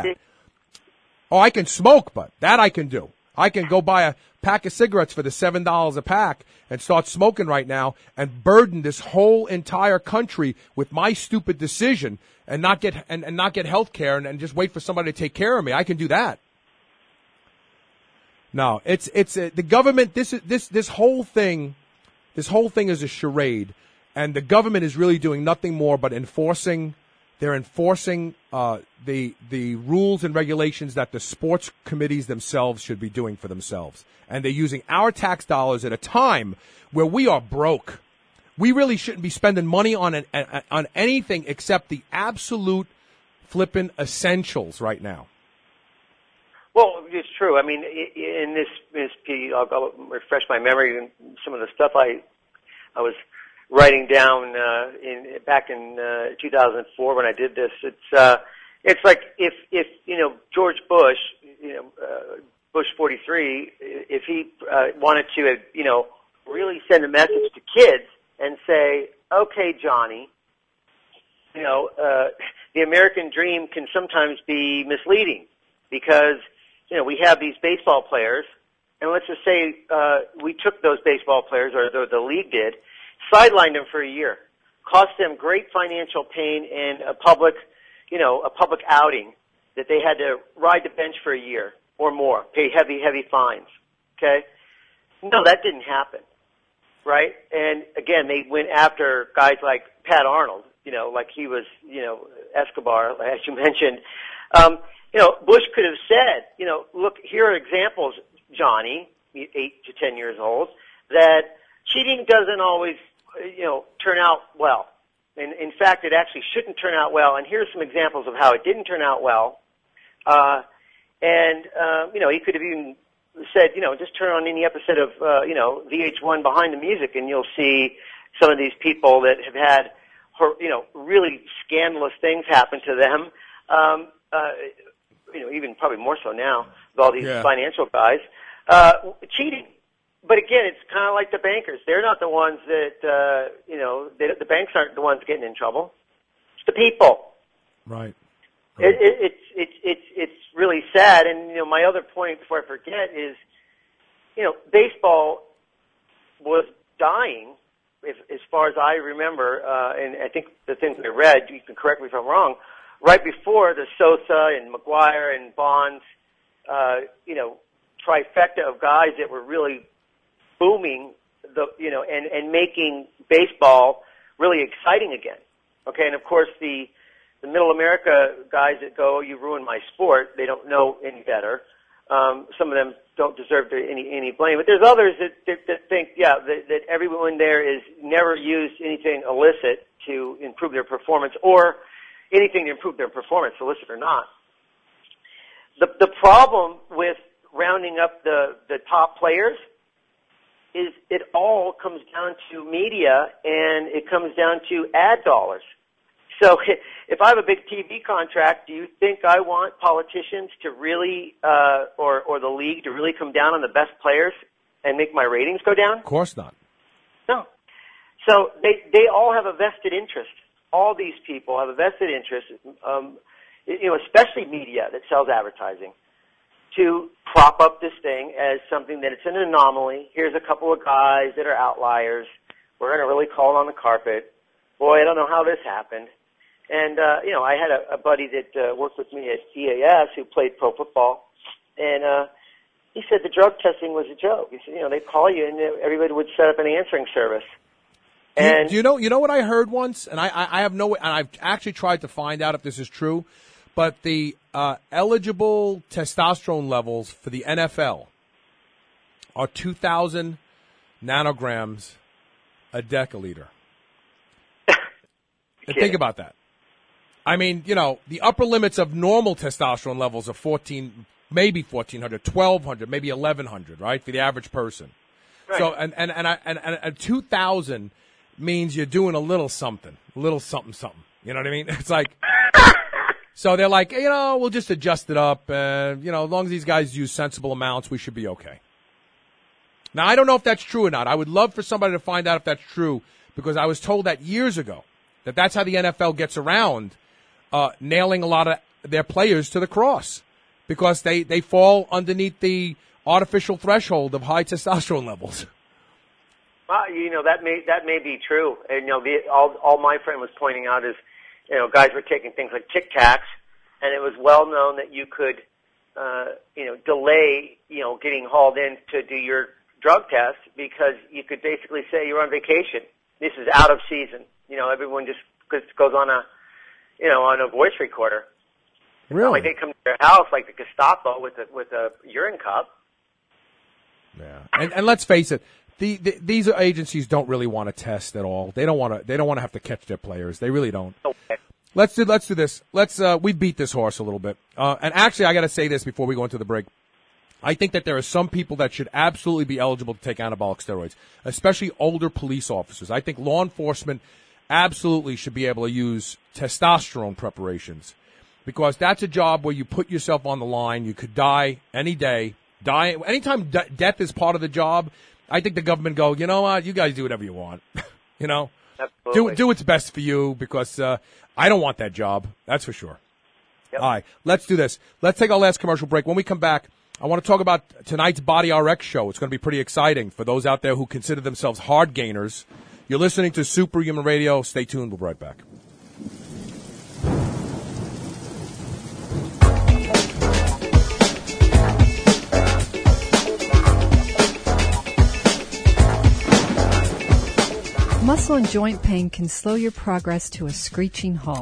Oh, I can smoke, but that I can do. I can go buy a pack of cigarettes for the seven dollars a pack and start smoking right now and burden this whole entire country with my stupid decision and not get and, and not get health care and, and just wait for somebody to take care of me. I can do that. No, it's it's uh, the government. This is this this whole thing, this whole thing is a charade, and the government is really doing nothing more but enforcing. They're enforcing uh, the the rules and regulations that the sports committees themselves should be doing for themselves, and they're using our tax dollars at a time where we are broke. We really shouldn't be spending money on an, on anything except the absolute flippin' essentials right now. Well, it's true. I mean, in this, this I'll, I'll refresh my memory and some of the stuff I I was writing down uh, in back in uh, two thousand four when I did this. It's uh, it's like if if you know George Bush, you know uh, Bush forty-three, if he uh, wanted to uh, you know really send a message to kids and say, okay, Johnny, you know uh, the American dream can sometimes be misleading because you know we have these baseball players, and let's just say uh, we took those baseball players, or the, the league did, sidelined them for a year, cost them great financial pain and a public, you know, a public outing that they had to ride the bench for a year or more, pay heavy, heavy fines. Okay? No, that didn't happen, right? And again, they went after guys like Pat Arnold, you know, like he was, you know, Escobar, as you mentioned. Um, you know, Bush could have said, you know, look, here are examples, Johnny, eight to ten years old, that cheating doesn't always, you know, turn out well. And in fact, it actually shouldn't turn out well. And here's some examples of how it didn't turn out well. Uh, and, um, you know, he could have even said, you know, just turn on any episode of, uh, you know, V H one Behind the Music, and you'll see some of these people that have had, you know, really scandalous things happen to them. Um, uh, you know, even probably more so now with all these yeah. financial guys, uh, cheating. But again, it's kind of like the bankers. They're not the ones that, uh, you know, they, the banks aren't the ones getting in trouble. It's the people. Right. It, it, it's it's it's it's really sad. And you know, my other point before I forget is, you know, baseball was dying, if, as far as I remember, uh, and I think the things I read, you can correct me if I'm wrong, right before the Sosa and McGuire and Bonds, uh, you know, trifecta of guys that were really booming, the you know, and and making baseball really exciting again. Okay, and of course the The middle America guys that go, you ruin my sport, they don't know any better. Um, some of them don't deserve to, any any blame. But there's others that, that, that think, yeah, that, that everyone there is never used anything illicit to improve their performance or anything to improve their performance, illicit or not. The, the problem with rounding up the, the top players is it all comes down to media and it comes down to ad dollars. So if I have a big T V contract, do you think I want politicians to really, uh, or, or the league to really come down on the best players and make my ratings go down? Of course not. No. So they, they all have a vested interest. All these people have a vested interest, um, you know, especially media that sells advertising, to prop up this thing as something that it's an anomaly. Here's a couple of guys that are outliers. We're going to really call it on the carpet. Boy, I don't know how this happened. And, uh, you know, I had a, a buddy that uh, worked with me at E A S who played pro football, and uh, he said the drug testing was a joke. He said, you know, they'd call you and everybody would set up an answering service. And do you, do you know, you know what I heard once, and I, I, I have no, and I've actually tried to find out if this is true, but the uh, eligible testosterone levels for the N F L are two thousand nanograms a deciliter. And think about that. I mean, you know, the upper limits of normal testosterone levels are fourteen, maybe fourteen hundred, twelve hundred, maybe eleven hundred, right, for the average person. Right. So, and and and, I, and and and two thousand means you're doing a little something, a little something, something. You know what I mean? It's like, so they're like, you know, we'll just adjust it up, and you know, as long as these guys use sensible amounts, we should be okay. Now, I don't know if that's true or not. I would love for somebody to find out if that's true, because I was told that years ago that that's how the N F L gets around uh, nailing a lot of their players to the cross, because they, they fall underneath the artificial threshold of high testosterone levels. Well, you know, that may that may be true. And, you know, the, all, all my friend was pointing out is, you know, guys were taking things like Tic Tacs, and it was well known that you could, uh, you know, delay, you know, getting hauled in to do your drug test, because you could basically say you're on vacation. This is out of season. You know, everyone just goes on a, you know, on a voice recorder. Really? It's not like they come to their house like the Gestapo with a, with a urine cup. Yeah, and and let's face it, the, the these agencies don't really want to test at all. They don't want to. They don't want to have to catch their players. They really don't. Okay. Let's do. Let's do this. Let's. Uh, we beat this horse a little bit. Uh, and actually, I got to say this before we go into the break. I think that there are some people that should absolutely be eligible to take anabolic steroids, especially older police officers. I think law enforcement absolutely should be able to use testosterone preparations, because that's a job where you put yourself on the line. You could die any day. Die anytime de- death is part of the job. I think the government go, you know what, you guys do whatever you want. you know, Absolutely. do do what's best for you, because uh, I don't want that job. That's for sure. Yep. All right, let's do this. Let's take our last commercial break. When we come back, I want to talk about tonight's Body R X show. It's going to be pretty exciting for those out there who consider themselves hard gainers. You're listening to Superhuman Radio. Stay tuned. We'll be right back. Muscle and joint pain can slow your progress to a screeching halt.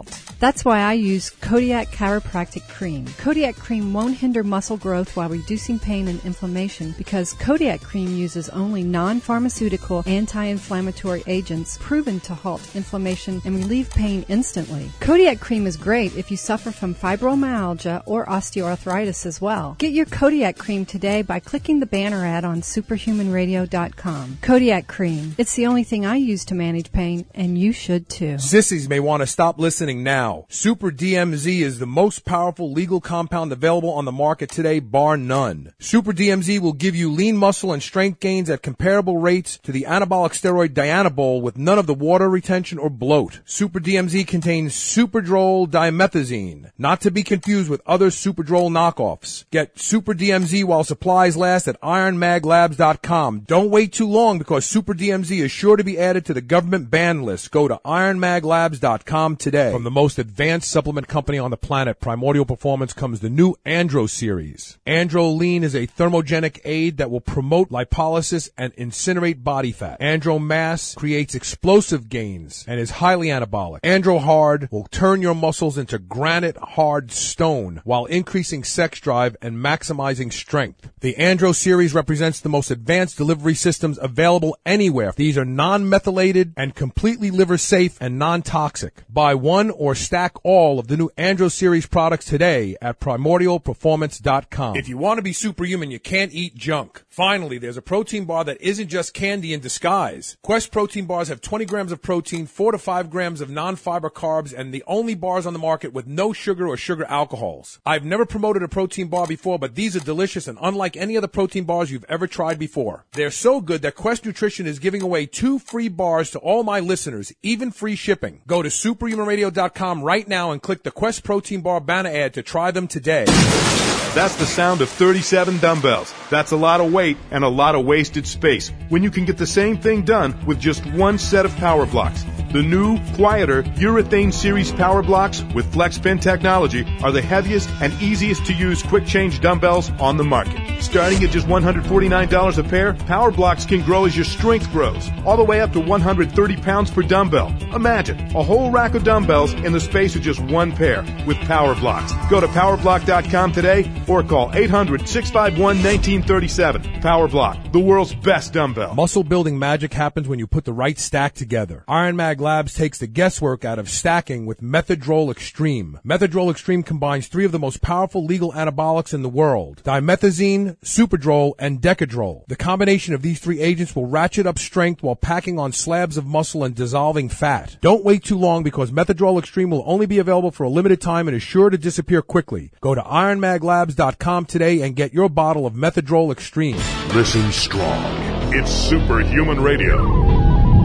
That's why I use Kodiak Chiropractic Cream. Kodiak Cream won't hinder muscle growth while reducing pain and inflammation because Kodiak Cream uses only non-pharmaceutical anti-inflammatory agents proven to halt inflammation and relieve pain instantly. Kodiak Cream is great if you suffer from fibromyalgia or osteoarthritis as well. Get your Kodiak Cream today by clicking the banner ad on superhuman radio dot com. Kodiak Cream. It's the only thing I use to manage pain, and you should too. Sissies may want to stop listening now. Super D M Z is the most powerful legal compound available on the market today, bar none. Super D M Z will give you lean muscle and strength gains at comparable rates to the anabolic steroid Dianabol with none of the water retention or bloat. Super D M Z contains Superdrol dimethazine, not to be confused with other Superdrol knockoffs. Get Super D M Z while supplies last at iron mag labs dot com. Don't wait too long because Super D M Z is sure to be added to the government ban list. Go to iron mag labs dot com today. From the most advanced supplement company on the planet, Primordial Performance, comes the new Andro series. Andro Lean is a thermogenic aid that will promote lipolysis and incinerate body fat. Andro Mass creates explosive gains and is highly anabolic. Andro Hard will turn your muscles into granite hard stone while increasing sex drive and maximizing strength. The Andro series represents the most advanced delivery systems available anywhere. These are non-methylated and completely liver safe and non-toxic. Buy one or stack all of the new Andro series products today at primordial performance dot com. If you want to be superhuman, you can't eat junk. Finally, there's a protein bar that isn't just candy in disguise. Quest protein bars have twenty grams of protein, four to five grams of non-fiber carbs, and the only bars on the market with no sugar or sugar alcohols. I've never promoted a protein bar before, but these are delicious and unlike any other protein bars you've ever tried before. They're so good that Quest Nutrition is giving away two free bars to all my listeners, even free shipping. Go to superhuman radio dot com right now and click the Quest Protein Bar banner ad to try them today. That's the sound of thirty-seven dumbbells. That's a lot of weight and a lot of wasted space when you can get the same thing done with just one set of power blocks. The new, quieter Urethane Series Power Blocks with FlexPin technology are the heaviest and easiest to use quick change dumbbells on the market. Starting at just one hundred forty-nine dollars a pair, Power Blocks can grow as your strength grows, all the way up to one hundred thirty pounds per dumbbell. Imagine a whole rack of dumbbells in the space of just one pair with Power Blocks. Go to power block dot com today or call eight hundred, six five one, one nine three seven. Power Block, the world's best dumbbell. Muscle building magic happens when you put the right stack together. Iron Mag Labs takes the guesswork out of stacking with Methadrol Extreme. Methadrol Extreme combines three of the most powerful legal anabolics in the world: dimethazine, Superdrol, and Decadrol. The combination of these three agents will ratchet up strength while packing on slabs of muscle and dissolving fat. Don't wait too long because Methadrol Extreme will only be available for a limited time and is sure to disappear quickly. Go to iron mag labs dot com today and get your bottle of Methadrol Extreme. Listen strong. It's Superhuman Radio.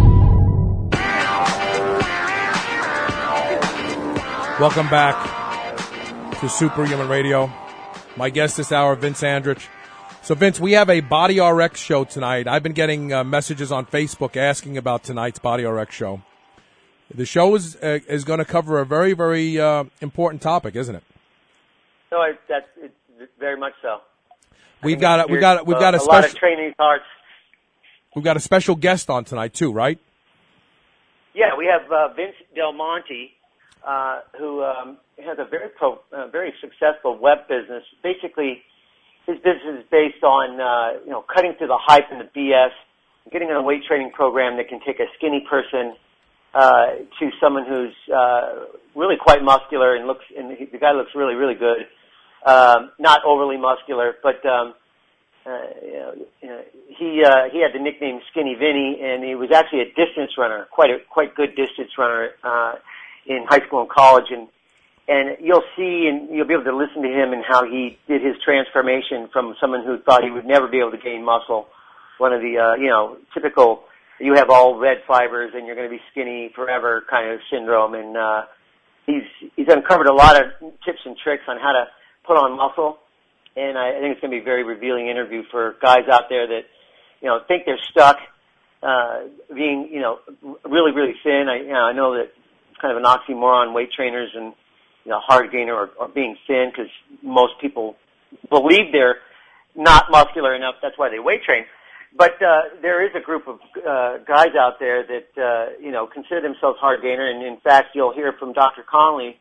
Welcome back to Superhuman Radio. My guest this hour, Vince Andrich. So, Vince, we have a Body R X show tonight. I've been getting uh, messages on Facebook asking about tonight's Body R X show. The show is uh, is going to cover a very, very uh, important topic, isn't it? No, it, that's it's very much so. We've got a, we've got a, we've got a, a special, lot of training hearts. We've got a special guest on tonight too, right? Yeah, we have uh, Vince Del Monte, uh, who um, has a very pro, uh, very successful web business. Basically, his business is based on uh, you know cutting through the hype and the B S, getting on a weight training program that can take a skinny person uh, to someone who's uh, really quite muscular and looks. And he, the guy looks really, really good. Um, not overly muscular, but um, uh, you know, you know, he uh, he had the nickname Skinny Vinny, and he was actually a distance runner, quite a quite good distance runner uh, in high school and college, and and you'll see and you'll be able to listen to him and how he did his transformation from someone who thought he would never be able to gain muscle, one of the uh, you know typical you have all red fibers and you're going to be skinny forever kind of syndrome, and uh, he's he's uncovered a lot of tips and tricks on how to put on muscle, and I think it's going to be a very revealing interview for guys out there that, you know, think they're stuck uh, being, you know, really, really thin. I, you know, I know that it's kind of an oxymoron, weight trainers and, you know, hard gainer or, or being thin, because most people believe they're not muscular enough. That's why they weight train. But uh, there is a group of uh, guys out there that, uh, you know, consider themselves hard gainer, and in fact, you'll hear from Doctor Connolly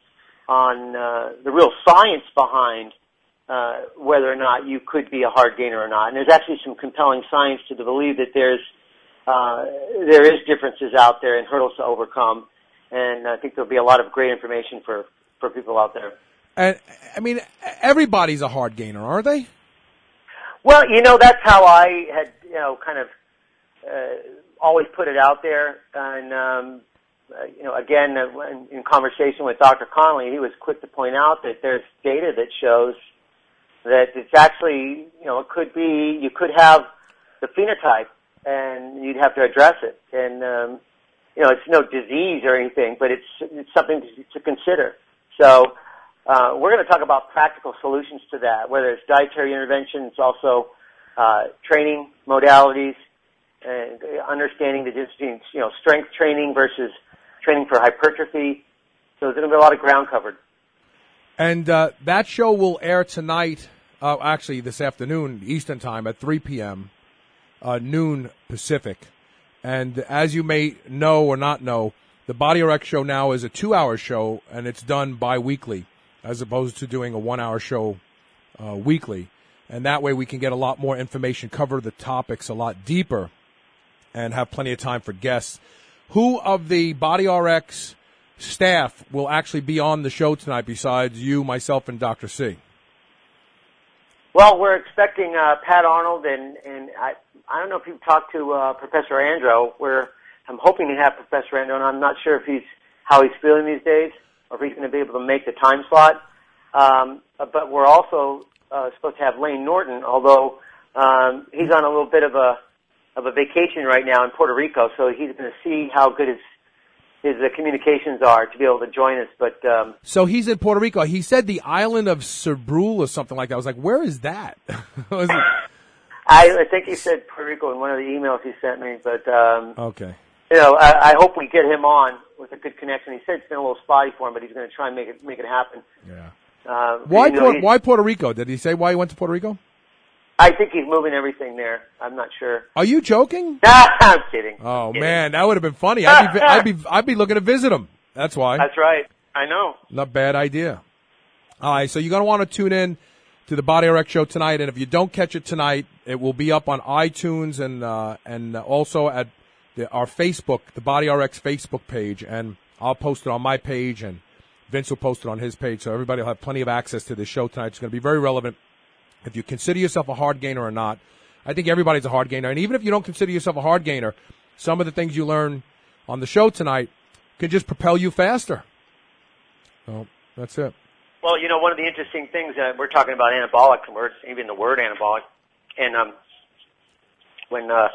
on uh, the real science behind uh, whether or not you could be a hard gainer or not. And there's actually some compelling science to believe that there's uh, there is differences out there and hurdles to overcome. And I think there'll be a lot of great information for, for people out there. And I mean, everybody's a hard gainer, aren't they? Well, you know, that's how I had, you know, kind of uh, always put it out there. And, um, uh, you know, again, uh, in, in conversation with Doctor Connolly, he was quick to point out that there's data that shows that it's actually, you know, it could be, you could have the phenotype and you'd have to address it. And, um, you know, it's no disease or anything, but it's, it's something to, to consider. So, Uh, we're going to talk about practical solutions to that, whether it's dietary intervention, it's also uh, training modalities, and understanding the difference between, you know, strength training versus training for hypertrophy. So there's going to be a lot of ground covered. And uh, that show will air tonight, uh, actually this afternoon, Eastern Time at three p.m., uh, noon Pacific. And as you may know or not know, the Body R X show now is a two-hour show, and it's done bi-weekly, as opposed to doing a one-hour show uh, weekly. And that way we can get a lot more information, cover the topics a lot deeper, and have plenty of time for guests. Who of the Body R X staff will actually be on the show tonight besides you, myself, and Doctor C? Well, we're expecting uh, Pat Arnold, and, and I, I don't know if you've talked to uh, Professor Andro. We're, I'm hoping to have Professor Andro, and I'm not sure if he's how he's feeling these days, or if he's going to be able to make the time slot. Um, but we're also uh, supposed to have Lane Norton, although um, he's on a little bit of a of a vacation right now in Puerto Rico, so he's going to see how good his his uh, communications are to be able to join us. But um, so he's in Puerto Rico. He said the island of Cerbul or something like that. I was like, where is that? Was it? I, I think he said Puerto Rico in one of the emails he sent me. But um, okay. You know, I, I hope we get him on with a good connection. He said it's been a little spotty for him, but he's going to try and make it make it happen. Yeah. Uh, why you know, Puerto, why Puerto Rico? Did he say why he went to Puerto Rico? I think he's moving everything there. I'm not sure. Are you joking? I'm kidding. Oh kidding. man, that would have been funny. I'd be I'd be I'd be looking to visit him. That's why. That's right. I know. Not bad idea. All right, so you're going to want to tune in to the Body R X show tonight, and if you don't catch it tonight, it will be up on iTunes and uh, and also at the, our Facebook, the Body R X Facebook page, and I'll post it on my page, and Vince will post it on his page, so everybody will have plenty of access to this show tonight. It's going to be very relevant. If you consider yourself a hard gainer or not, I think everybody's a hard gainer, and even if you don't consider yourself a hard gainer, some of the things you learn on the show tonight can just propel you faster. So that's it. Well, you know, one of the interesting things, uh, we're talking about anabolic, and we're even the word anabolic, and um, when uh,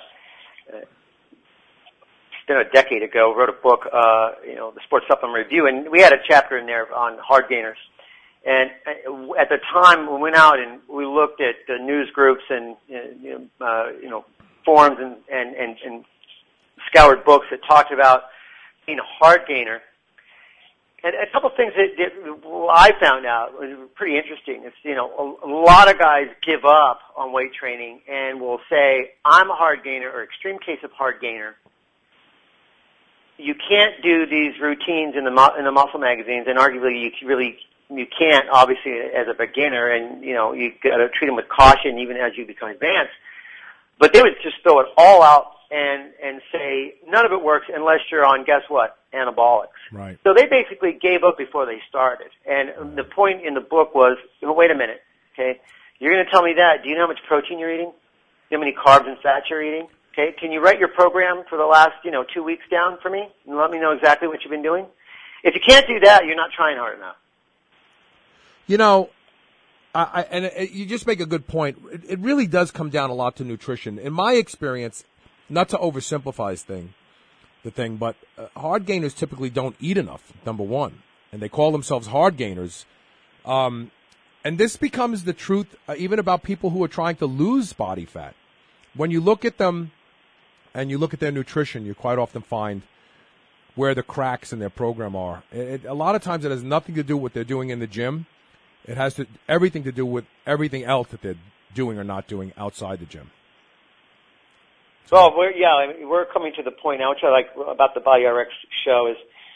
it's been a decade ago, wrote a book, uh, you know, the Sports Supplement Review, and we had a chapter in there on hard gainers. And at the time, we went out and we looked at the news groups and, you know, uh, you know forums and, and, and, and scoured books that talked about being a hard gainer. And a couple of things that, that I found out was pretty interesting. It's, you know, a, a lot of guys give up on weight training and will say, I'm a hard gainer or extreme case of hard gainer. You can't do these routines in the in the muscle magazines, and arguably you really you can't, obviously, as a beginner, and you know you got to treat them with caution even as you become advanced. But they would just throw it all out and and say none of it works unless you're on, guess what, anabolics. Right. So they basically gave up before they started. And the point in the book was, wait a minute, okay, you're going to tell me that? Do you know how much protein you're eating? Do you know how many carbs and fats you're eating? Okay, can you write your program for the last, you know, two weeks down for me and let me know exactly what you've been doing? If you can't do that, you're not trying hard enough. You know, I, I, and it, you just make a good point. It, it really does come down a lot to nutrition. In my experience, not to oversimplify thing, the thing, but uh, hard gainers typically don't eat enough, number one, and they call themselves hard gainers. Um, and this becomes the truth uh, even about people who are trying to lose body fat. When you look at them, and you look at their nutrition, you quite often find where the cracks in their program are. It, it, a lot of times it has nothing to do with what they're doing in the gym. It has to, everything to do with everything else that they're doing or not doing outside the gym. So. Well, we're, yeah, I mean, we're coming to the point now, which I like about the Body R X show is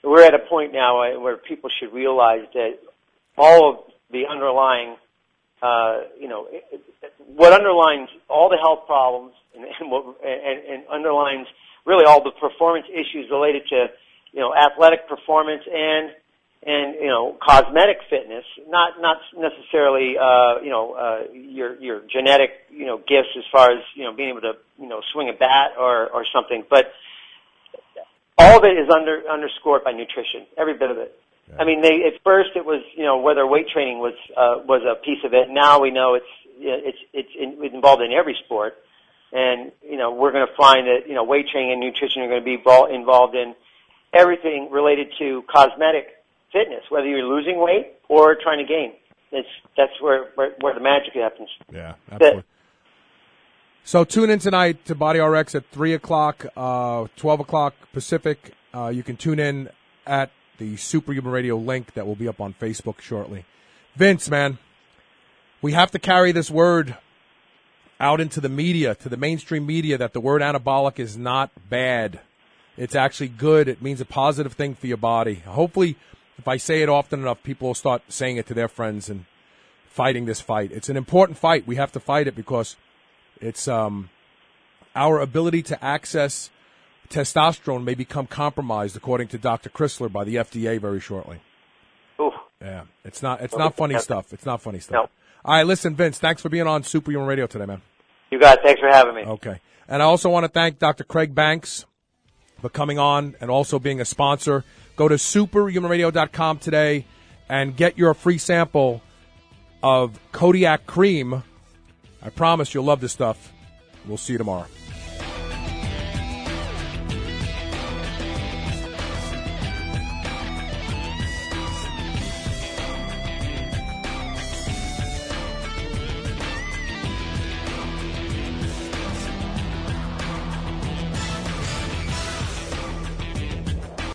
we're at a point now where people should realize that all of the underlying, uh, you know, what underlines all the health problems and, and, what, and, and underlines really all the performance issues related to, you know, athletic performance and and you know, cosmetic fitness, not not necessarily uh, you know uh, your your genetic you know gifts as far as you know being able to you know swing a bat or or something, but all of it is under underscored by nutrition, every bit of it. Yeah. I mean, they at first it was you know whether weight training was uh, was a piece of it. Now we know it's it's it's, in, it's involved in every sport, and you know we're going to find that you know weight training and nutrition are going to be involved in everything related to cosmetic fitness, whether you're losing weight or trying to gain. It's that's where where, where the magic happens. Yeah, absolutely. So tune in tonight to Body R X at three o'clock, uh, twelve o'clock Pacific. Uh, you can tune in at the Superhuman Radio link that will be up on Facebook shortly. Vince, man, we have to carry this word out into the media, to the mainstream media, that the word anabolic is not bad. It's actually good. It means a positive thing for your body. Hopefully, if I say it often enough, people will start saying it to their friends and fighting this fight. It's an important fight. We have to fight it because it's um, our ability to access testosterone may become compromised, according to Doctor Chrysler, by the F D A very shortly. Oof. Yeah, it's not it's not funny stuff. It's not funny stuff. No. All right, listen, Vince, thanks for being on Superhuman Radio today, man. You got it. Thanks for having me. Okay. And I also want to thank Doctor Craig Banks for coming on and also being a sponsor. Go to superhuman radio dot com today and get your free sample of Kodiak Cream. I promise you'll love this stuff. We'll see you tomorrow.